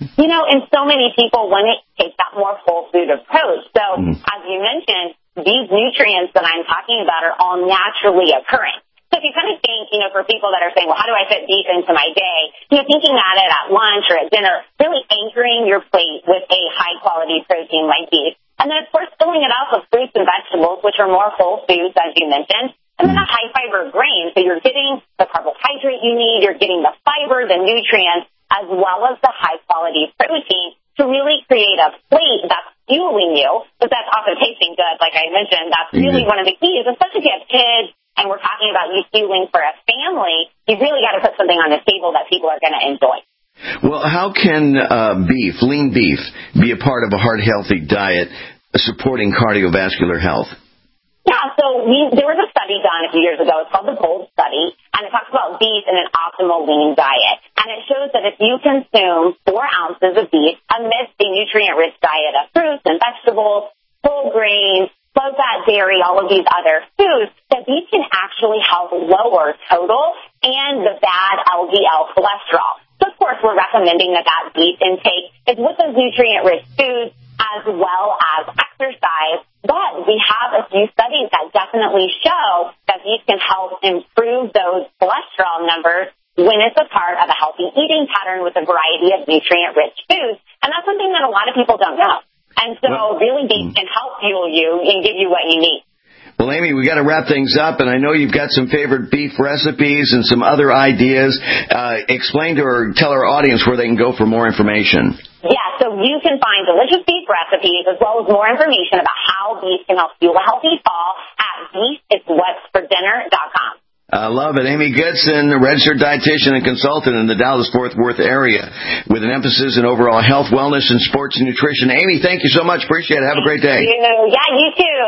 E: You know, and so many people want to take that more whole food approach. So, mm. as you mentioned, these nutrients that I'm talking about are all naturally occurring. So if you kind of think, you know, for people that are saying, well, how do I fit beef into my day? You know, thinking about it at lunch or at dinner, really anchoring your plate with a high-quality protein like beef. And then, of course, filling it up with fruits and vegetables, which are more whole foods, as you mentioned. And then a high-fiber grain. So you're getting the carbohydrate you need, you're getting the fiber, the nutrients, as well as the high-quality protein to really create a plate that's fueling you, but that's also tasting good. Like I mentioned, that's really mm-hmm. one of the keys, especially if you have kids. And we're talking about you fueling for a family, you've really got to put something on the table that people are going to enjoy.
P: Well, how can uh, beef, lean beef, be a part of a heart healthy diet supporting cardiovascular health?
E: Yeah, so we, there was a study done a few years ago. It's called the GOLD study, and it talks about beef in an optimal lean diet. And it shows that if you consume four ounces of beef amidst a nutrient-rich diet of fruits and vegetables, whole grains, low-fat dairy, all of these other foods, that these can actually help lower total and the bad L D L cholesterol. So, of course, we're recommending that that beef intake is with those nutrient-rich foods as well as exercise. But we have a few studies that definitely show that these can help improve those cholesterol numbers when it's a part of a healthy eating pattern with a variety of nutrient-rich foods. And that's something that a lot of people don't know. And so well, really beef can help fuel you and give you what you need.
P: Well, Amy, we got to wrap things up, and I know you've got some favorite beef recipes and some other ideas. Uh, explain to or tell our audience where they can go for more information.
E: Yeah, so you can find delicious beef recipes as well as more information about how beef can help fuel a healthy fall at beef is what's for dinner dot com.
P: I love it. Amy Goodson, a registered dietitian and consultant in the Dallas-Fort Worth area with an emphasis in overall health, wellness, and sports and nutrition. Amy, thank you so much. Appreciate it. Have a great day.
E: You know, yeah, you too.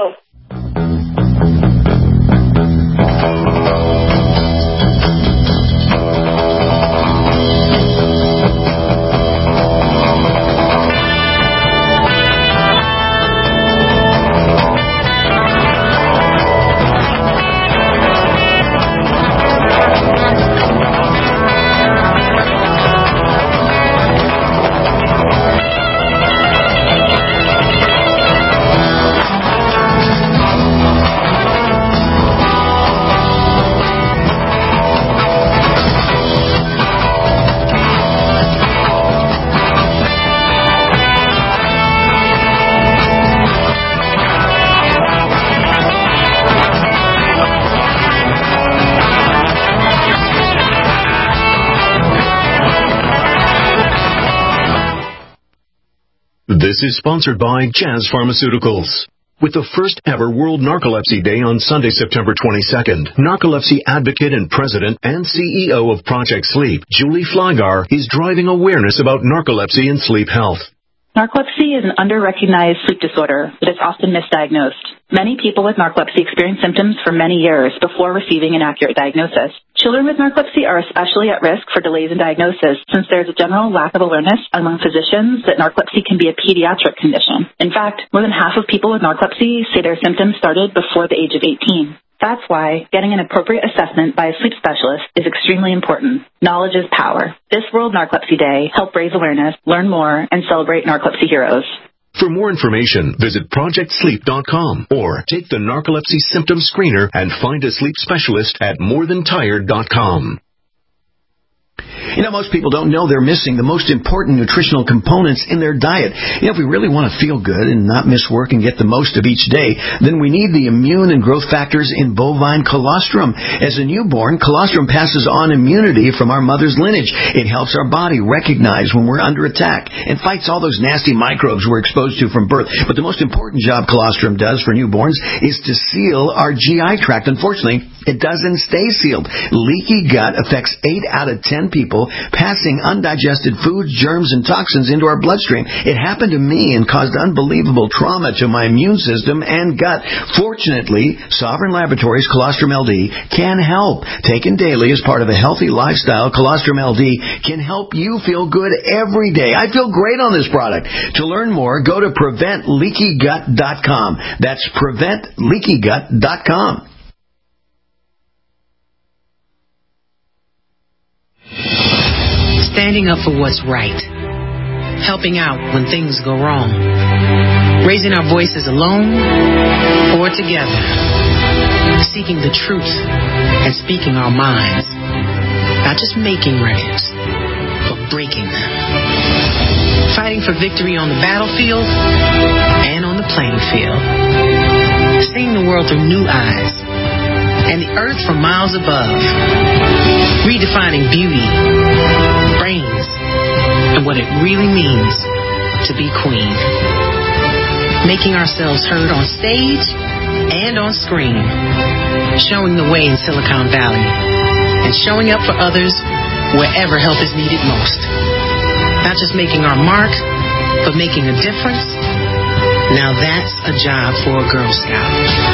K: This is sponsored by Jazz Pharmaceuticals. With the first ever World Narcolepsy Day on Sunday, September twenty-second, narcolepsy advocate and president and C E O of Project Sleep, Julie Flygar, is driving awareness about narcolepsy and sleep health.
F: Narcolepsy is an under-recognized sleep disorder that is often misdiagnosed. Many people with narcolepsy experience symptoms for many years before receiving an accurate diagnosis. Children with narcolepsy are especially at risk for delays in diagnosis since there is a general lack of awareness among physicians that narcolepsy can be a pediatric condition. In fact, more than half of people with narcolepsy say their symptoms started before the age of eighteen. That's why getting an appropriate assessment by a sleep specialist is extremely important. Knowledge is power. This World Narcolepsy Day, help raise awareness, learn more, and celebrate narcolepsy heroes.
K: For more information, visit project sleep dot com or take the Narcolepsy Symptom Screener and find a sleep specialist at more than tired dot com.
P: You know, most people don't know they're missing the most important nutritional components in their diet. You know, if we really want to feel good and not miss work and get the most of each day, then we need the immune and growth factors in bovine colostrum. As a newborn, colostrum passes on immunity from our mother's lineage. It helps our body recognize when we're under attack and fights all those nasty microbes we're exposed to from birth. But the most important job colostrum does for newborns is to seal our G I tract. Unfortunately, it doesn't stay sealed. Leaky gut affects eight out of ten people, passing undigested foods, germs, and toxins into our bloodstream. It happened to me and caused unbelievable trauma to my immune system and gut. Fortunately, Sovereign Laboratories Colostrum L D can help. Taken daily as part of a healthy lifestyle, Colostrum L D can help you feel good every day. I feel great on this product. To learn more, go to prevent leaky gut dot com. That's prevent leaky gut dot com.
G: Standing up for what's right. helping out when things go wrong, raising our voices alone or together, seeking the truth and speaking our minds, not just making records, but breaking them, fighting for victory on the battlefield and on the playing field, seeing the world through new eyes and the earth from miles above, redefining beauty, brains, and what it really means to be queen. Making ourselves heard on stage and on screen. Showing the way in Silicon Valley. And showing up for others wherever help is needed most. Not just making our mark, but making a difference. Now that's a job for a Girl Scout.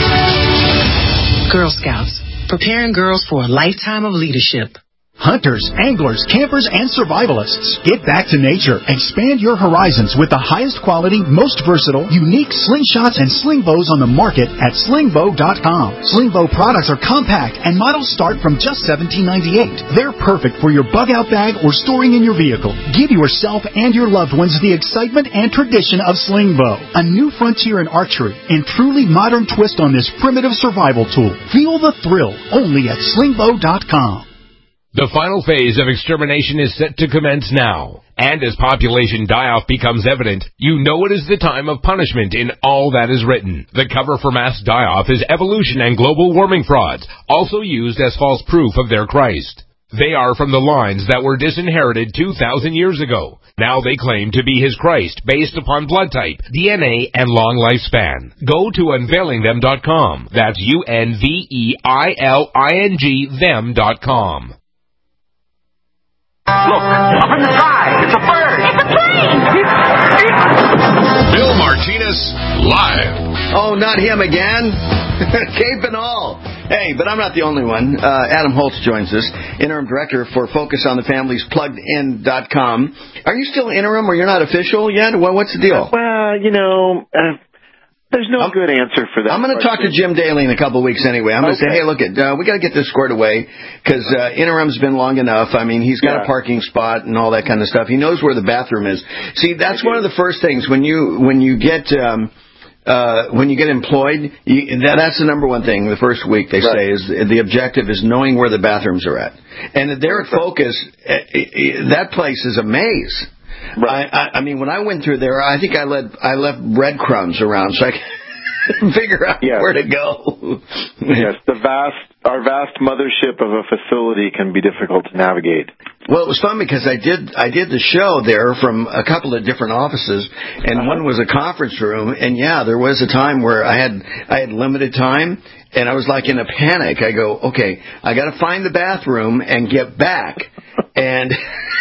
G: Girl Scouts, preparing girls for a lifetime of leadership.
H: Hunters, anglers, campers, and survivalists. Get back to nature. Expand your horizons with the highest quality, most versatile, unique slingshots and sling bows on the market at sling bow dot com. Sling bow products are compact and models start from just seventeen ninety-eight. They're perfect for your bug-out bag or storing in your vehicle. Give yourself and your loved ones the excitement and tradition of sling bow. A new frontier in archery and truly modern twist on this primitive survival tool. Feel the thrill only at sling bow dot com.
W: The final phase of extermination is set to commence now. And as population die-off becomes evident, you know it is the time of punishment in all that is written. The cover for mass die-off is evolution and global warming frauds, also used as false proof of their Christ. They are from the lines that were disinherited two thousand years ago. Now they claim to be his Christ based upon blood type, D N A, and long lifespan. Go to unveiling them dot com. That's U N V E I L I N G them dot com.
A: Look, up in the sky, it's a bird. It's a plane. Bill Martinez, live.
P: Oh, not him again. Cape and all. Hey, but I'm not the only one. Uh, Adam Holtz joins us, interim director for Focus on the Families Plugged In dot com. Are you still interim or you're not official yet? Well, what's the deal?
X: Well, you know... Uh... There's no I'm, good answer for that.
P: I'm going to talk to Jim Daly in a couple of weeks anyway. I'm going to okay. say, hey, look, at uh, we got to get this squared away because uh, interim's been long enough. I mean, he's got yeah. a parking spot and all that kind of stuff. He knows where the bathroom is. See, that's one of the first things when you when you get um, uh, when you get employed. You, that, that's the number one thing. The first week they right. say is the objective is knowing where the bathrooms are at. And there at Focus, that place is a maze. Right. I, I mean, when I went through there, I think I led I left breadcrumbs around so I could figure out yes. where to go.
X: Yes, the vast our vast mothership of a facility can be difficult to navigate.
P: Well, it was fun because I did I did the show there from a couple of different offices, and uh-huh. one was a conference room. And yeah, there was a time where I had I had limited time, and I was like in a panic. I go, okay, I got to find the bathroom and get back, and.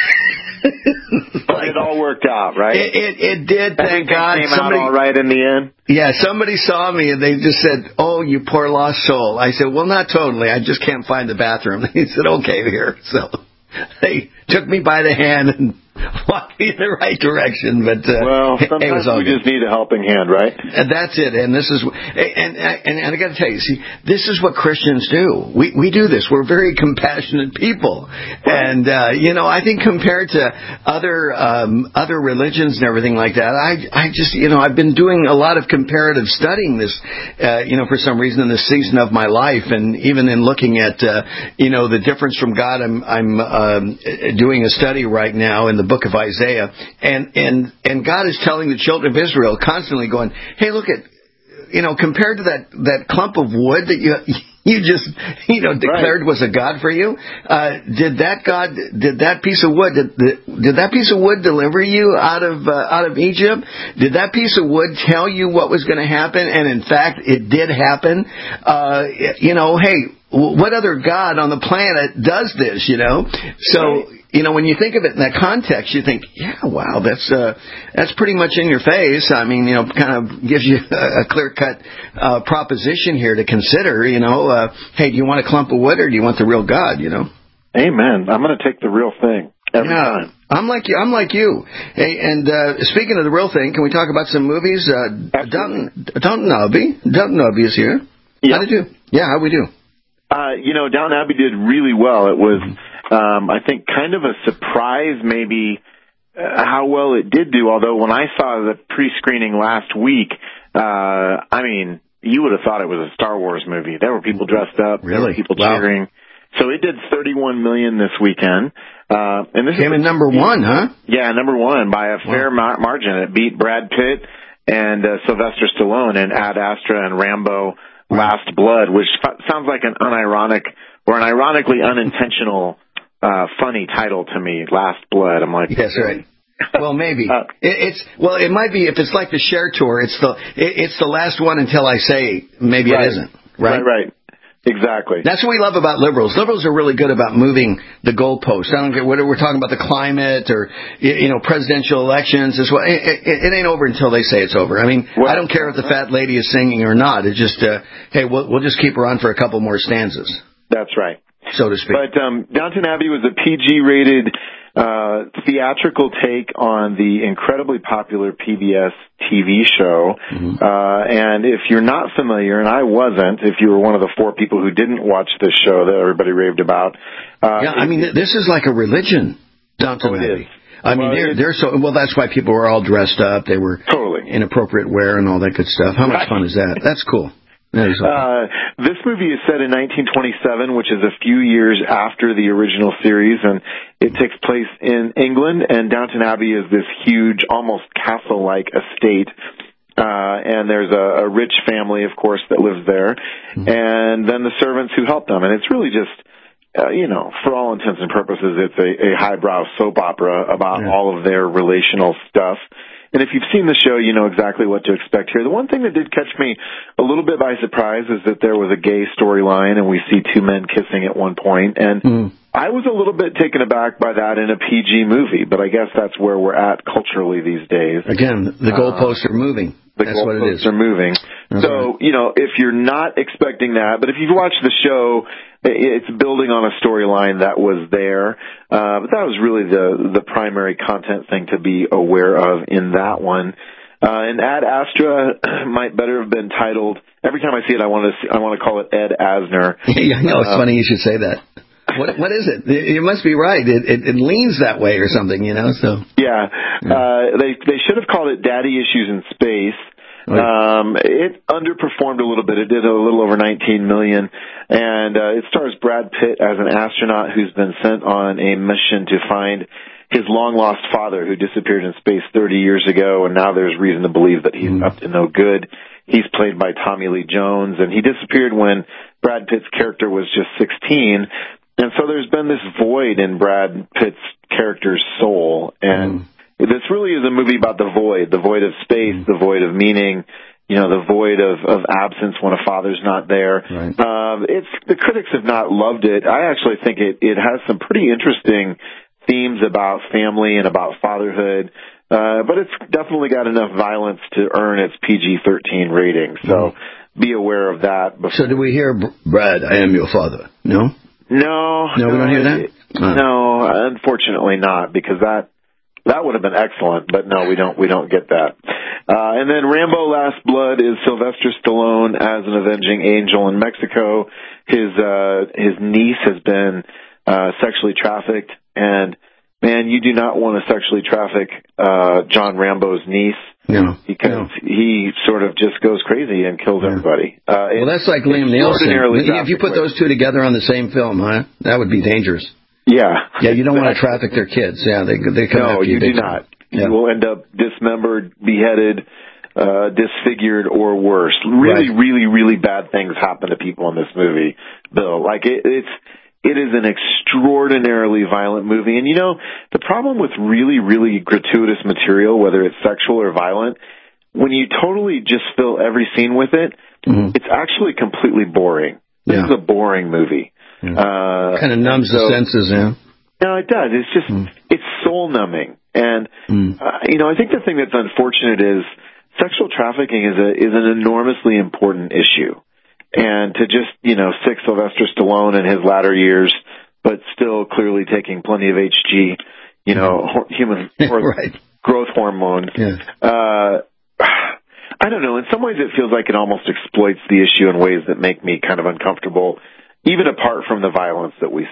X: Like, it all worked out, right?
P: It it, it did, thank
X: Everything
P: God.
X: Came
P: somebody,
X: out all right in the end?
P: Yeah, somebody saw me and they just said, oh, you poor lost soul. I said, well, not totally. I just can't find the bathroom. He said, okay, here. So they took me by the hand and walked me in the right direction. But uh,
X: well, sometimes it was all we good. Just need a helping hand, right?
P: And that's it. And this is, and and, and I got to tell you, see, this is what Christians do. We we do this. We're very compassionate people, right. and uh, you know, I think compared to other um, other religions and everything like that, I I just you know I've been doing a lot of comparative studying this, uh, you know, for some reason in this season of my life, and even in looking at uh, you know the difference from God. I'm I'm um, doing a study right now in the book of Isaiah, and and and God is telling the children of Israel constantly going, hey, look at, you know, compared to that that clump of wood that you you just you know declared right. was a god for you, uh, did that God did that piece of wood did, did that piece of wood deliver you out of uh, out of Egypt? Did that piece of wood tell you what was going to happen? And in fact, it did happen. Uh, you know, hey, what other god on the planet does this? You know, so. Right. You know, when you think of it in that context, you think, yeah, wow, that's uh, that's pretty much in your face. I mean, you know, kind of gives you a, a clear-cut uh, proposition here to consider. You know, uh, hey, do you want a clump of wood or do you want the real God? You know.
X: Amen. I'm going to take the real thing every
P: yeah,
X: time.
P: I'm like you. I'm like you. Hey, and uh, speaking of the real thing, can we talk about some movies? Uh, Downton Downton Abbey. Downton Abbey is here.
X: Yeah.
P: How did you? Yeah, how we do?
X: Uh, you know, Downton Abbey did really well. It was. Um, I think kind of a surprise maybe uh, how well it did do, although when I saw the pre-screening last week, uh, I mean, you would have thought it was a Star Wars movie. There were people dressed up.
P: Really?
X: There were people
P: Wow.
X: cheering. So it did thirty-one million dollars this weekend. Uh, and this
P: Came
X: is
P: in number one, huh?
X: Yeah, number one by a
P: Wow.
X: fair mar- margin. It beat Brad Pitt and uh, Sylvester Stallone in Ad Astra and Rambo Last Blood, which f- sounds like an unironic or an ironically unintentional uh, funny title to me, Last Blood. I'm like,
P: yes, right. Well, maybe uh, it, it's well. It might be if it's like the Cher tour. It's the it, it's the last one until I say maybe
X: right.
P: it isn't. Right,
X: right, right. Exactly.
P: That's what we love about liberals. Liberals are really good about moving the goalposts. I don't care whether we're talking about the climate or you know presidential elections as well. It, it, it ain't over until they say it's over. I mean, well, I don't care if the fat lady is singing or not. It's just uh, hey, we'll, we'll just keep her on for a couple more stanzas.
X: That's right,
P: so to speak.
X: But um, Downton Abbey was a P G rated uh, theatrical take on the incredibly popular P B S T V show. Mm-hmm. Uh, and if you're not familiar, and I wasn't, if you were one of the four people who didn't watch this show that everybody raved about. Uh,
P: yeah, I mean, it, this is like a religion, Downton
X: oh,
P: Abbey.
X: Is.
P: I mean,
X: well,
P: they're, they're so, well, that's why people were all dressed up. They were
X: totally
P: inappropriate wear and all that good stuff. How much fun is that? That's cool.
X: Uh, this movie is set in nineteen twenty-seven, which is a few years after the original series, and it takes place in England, and Downton Abbey is this huge, almost castle-like estate, uh, and there's a, a rich family, of course, that lives there, mm-hmm. and then the servants who help them, and it's really just, uh, you know, for all intents and purposes, it's a, a highbrow soap opera about yeah. all of their relational stuff. And if you've seen the show, you know exactly what to expect here. The one thing that did catch me a little bit by surprise is that there was a gay storyline, and we see two men kissing at one point. And mm. I was a little bit taken aback by that in a P G movie, but I guess that's where we're at culturally these days.
P: Again, the goalposts uh, are moving.
X: The
P: that's what it is.
X: are moving.
P: That's
X: so,
P: right.
X: you know, if you're not expecting that, but if you've watched the show, it's building on a storyline that was there. Uh, but that was really the, the primary content thing to be aware of in that one. Uh, and Ad Astra might better have been titled, every time I see it, I want to, see, I want to call it Ed Asner.
P: Yeah, I know, it's
X: uh,
P: funny you should say that. What what is it? You must be right. It, it it leans that way or something, you know. So
X: yeah, yeah. Uh, they they should have called it Daddy Issues in Space.
P: Right.
X: Um, it underperformed a little bit. It did a little over nineteen million, and uh, it stars Brad Pitt as an astronaut who's been sent on a mission to find his long lost father, who disappeared in space thirty years ago, and now there's reason to believe that he's mm. up to no good. He's played by Tommy Lee Jones, and he disappeared when Brad Pitt's character was just sixteen. And so there's been this void in Brad Pitt's character's soul, and mm. this really is a movie about the void, the void of space, mm. the void of meaning, you know, the void of, of absence when a father's not there.
P: Right.
X: Um, it's the critics have not loved it. I actually think it, it has some pretty interesting themes about family and about fatherhood, uh, but it's definitely got enough violence to earn its P G thirteen rating. So mm. be aware of that.
P: Before. So do we hear, Brad, I am your father? No?
X: No,
P: no, we don't hear that.
X: Oh. No, unfortunately not, because that that would have been excellent. But no, we don't. We don't get that. Uh, and then Rambo: Last Blood is Sylvester Stallone as an avenging angel in Mexico. His uh, his niece has been uh, sexually trafficked, and man, you do not want to sexually traffic uh, John Rambo's niece.
P: No,
X: because
P: no.
X: he sort of just goes crazy and kills
P: yeah.
X: everybody. Uh,
P: well, that's like Liam Nielsen. If you put those two together on the same film, huh? That would be dangerous.
X: Yeah.
P: Yeah, you don't want to traffic their kids. Yeah, they they come
X: no,
P: after you.
X: No, you do not.
P: Yeah.
X: You will end up dismembered, beheaded, uh, disfigured, or worse. Really,
P: right.
X: really, really bad things happen to people in this movie, Bill. Like it, it's. It is an extraordinarily violent movie. And, you know, the problem with really, really gratuitous material, whether it's sexual or violent, when you totally just fill every scene with it, mm-hmm. it's actually completely boring. This
P: yeah.
X: is a boring movie.
P: Yeah.
X: Uh,
P: kind of numbs
X: so,
P: the senses, yeah.
X: No, it does. It's just, mm. it's soul-numbing. And,
P: mm.
X: uh, you know, I think the thing that's unfortunate is sexual trafficking is a is an enormously important issue. And to just, you know, sick Sylvester Stallone in his latter years, but still clearly taking plenty of H G, you know, human
P: right.
X: growth hormone.
P: Yeah.
X: Uh, I don't know. In some ways it feels like it almost exploits the issue in ways that make me kind of uncomfortable, even apart from the violence that we see.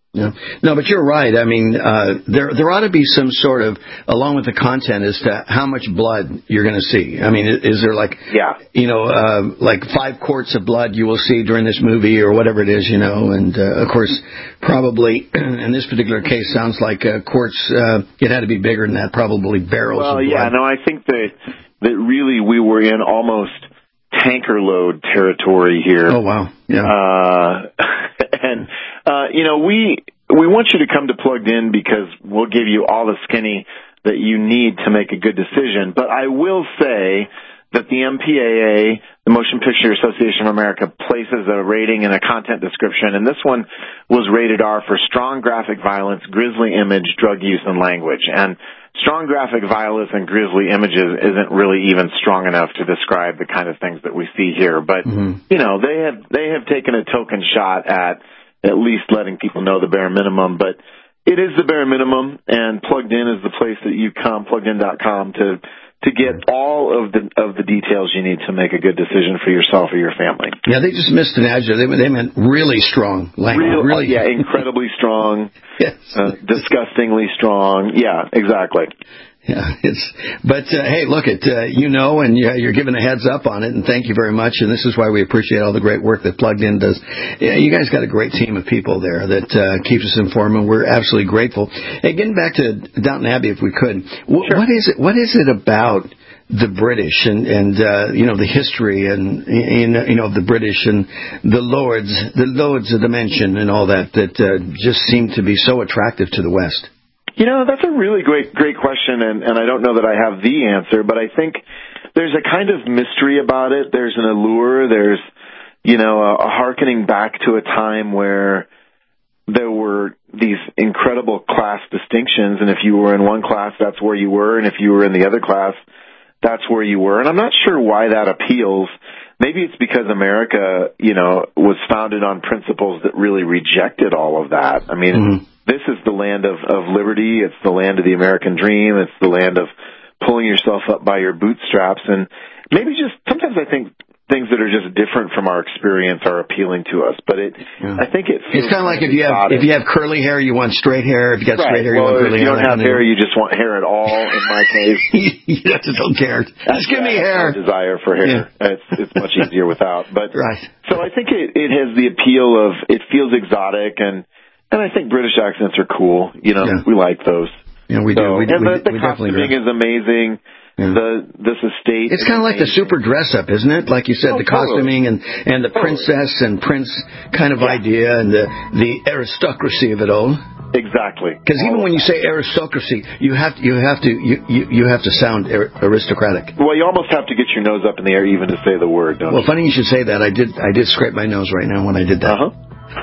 P: Yeah. No, but you're right. I mean, uh, there there ought to be some sort of, along with the content, as to how much blood you're going to see. I mean, is there like,
X: yeah.
P: you know, uh, like five quarts of blood you will see during this movie or whatever it is, you know? And, uh, of course, probably in this particular case, sounds like uh, quarts, uh, it had to be bigger than that, probably barrels
X: well,
P: of blood.
X: Well, yeah, no, I think that, that really we were in almost tanker load territory here.
P: Oh, wow. Yeah.
X: Uh, and, uh, you know, we, we want you to come to Plugged In because we'll give you all the skinny that you need to make a good decision. But I will say that the M P A A, the Motion Picture Association of America, places a rating and a content description, and this one was rated R for strong graphic violence, grisly image, drug use, and language. And strong graphic violence and grisly images isn't really even strong enough to describe the kind of things that we see here. But,
P: mm-hmm.
X: you know, they have, they have taken a token shot at at least letting people know the bare minimum. But it is the bare minimum, and Plugged In is the place that you come, plugged in dot com, to to get all of the of the details you need to make a good decision for yourself or your family.
P: Yeah, they just missed an adjective. They, they meant really strong language.
X: Real,
P: really,
X: yeah, incredibly strong.
P: Yes.
X: Uh, disgustingly strong. Yeah, exactly.
P: Yeah, it's, but, uh, hey, look, it, uh, you know, and you're, you're giving a heads up on it, and thank you very much, and this is why we appreciate all the great work that Plugged In does. Yeah, you guys got a great team of people there that, uh, keeps us informed, and we're absolutely grateful. Hey, getting back to Downton Abbey, if we could, w-
X: sure.
P: what is it, what is it about the British and, and, uh, you know, the history and, you know, of the British and the lords, the lords of the mansion and all that, that, uh, just seem to be so attractive to the West?
X: You know, that's a really great, great question, and, and I don't know that I have the answer, but I think there's a kind of mystery about it. There's an allure. There's, you know, a, a hearkening back to a time where there were these incredible class distinctions, and if you were in one class, that's where you were, and if you were in the other class, that's where you were. And I'm not sure why that appeals. Maybe it's because America, you know, was founded on principles that really rejected all of that. I mean, mm-hmm. This is the land of, of liberty. It's the land of the American dream. It's the land of pulling yourself up by your bootstraps. And maybe just sometimes I think things that are just different from our experience are appealing to us. But it, yeah. I think it feels
P: it's kind of like if you have if you have curly hair, you want straight hair. If you got
X: right.
P: straight hair,
X: well,
P: you want curly
X: hair. If you
P: hair.
X: don't have hair, you just want hair at all. In my case,
P: you just don't care. Just give me hair.
X: No desire for hair. Yeah. It's it's much easier without. But
P: right.
X: So I think it it has the appeal of it feels exotic and. And I think British accents are cool. You know, yeah. we like those.
P: Yeah, we
X: so,
P: do. We,
X: and
P: we,
X: the, the
P: we
X: costuming is amazing. Yeah. The this estate.
P: It's kind of like the super dress up, isn't it? Like you said,
X: oh,
P: the
X: totally.
P: costuming and, and the
X: totally.
P: princess and prince kind of
X: yeah.
P: idea and the the aristocracy of it all.
X: Exactly.
P: Because even when you say aristocracy, you have to, you have to you, you, you have to sound aristocratic.
X: Well, you almost have to get your nose up in the air even to say the word. Don't
P: well,
X: you?
P: funny you should say that. I did I did scrape my nose right now when I did that.
X: Uh huh.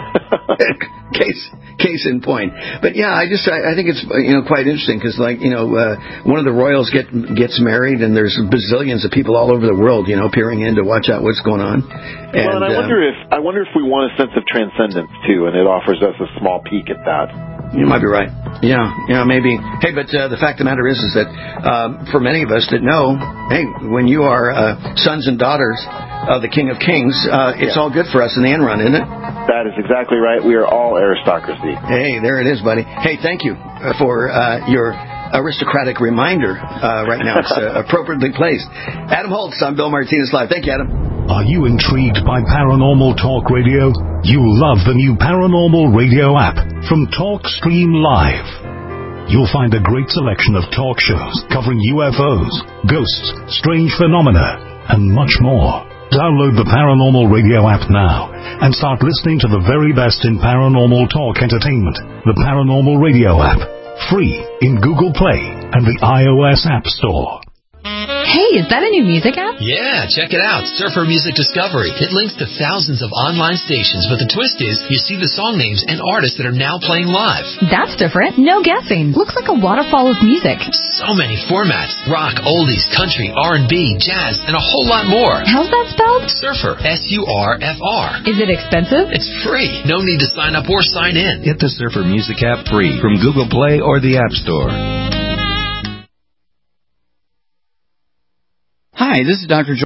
P: case case in point. But yeah, I just I, I think it's you know quite interesting because like you know uh, one of the royals get gets married and there's bazillions of people all over the world you know peering in to watch out what's going on. And,
X: well, and I
P: uh,
X: wonder if I wonder if we want a sense of transcendence too, and it offers us a small peek at that.
P: You might be right. Yeah, yeah, maybe. Hey, but uh, the fact of the matter is, is that uh, for many of us that know, hey, when you are uh, sons and daughters of the King of Kings, uh, it's yeah. all good for us in the end run, isn't it?
X: That is exactly right. We are all aristocracy.
P: Hey, there it is, buddy. Hey, thank you for uh, your aristocratic reminder uh, right now. It's uh, appropriately placed. Adam Holtz, I'm Bill Martinez Live. Thank you, Adam.
I: Are you intrigued by Paranormal Talk Radio? You'll love the new Paranormal Radio app from TalkStream Live. You'll find a great selection of talk shows covering U F Os, ghosts, strange phenomena, and much more. Download the Paranormal Radio app now and start listening to the very best in paranormal talk entertainment. The Paranormal Radio app. Free in Google Play and the iOS App Store.
J: Hey, is that a new music app?
L: Yeah, check it out. Surfer Music Discovery. It links to thousands of online stations, but the twist is you see the song names and artists that are now playing live.
J: That's different. No guessing. Looks like a waterfall of music.
L: So many formats. Rock, oldies, country, R and B, jazz, and a whole lot more.
J: How's that spelled?
L: Surfer. S U R F R.
J: Is it expensive?
L: It's free. No need to sign up or sign in.
M: Get the Surfer Music app free from Google Play or the App Store.
Y: Hi, this is Doctor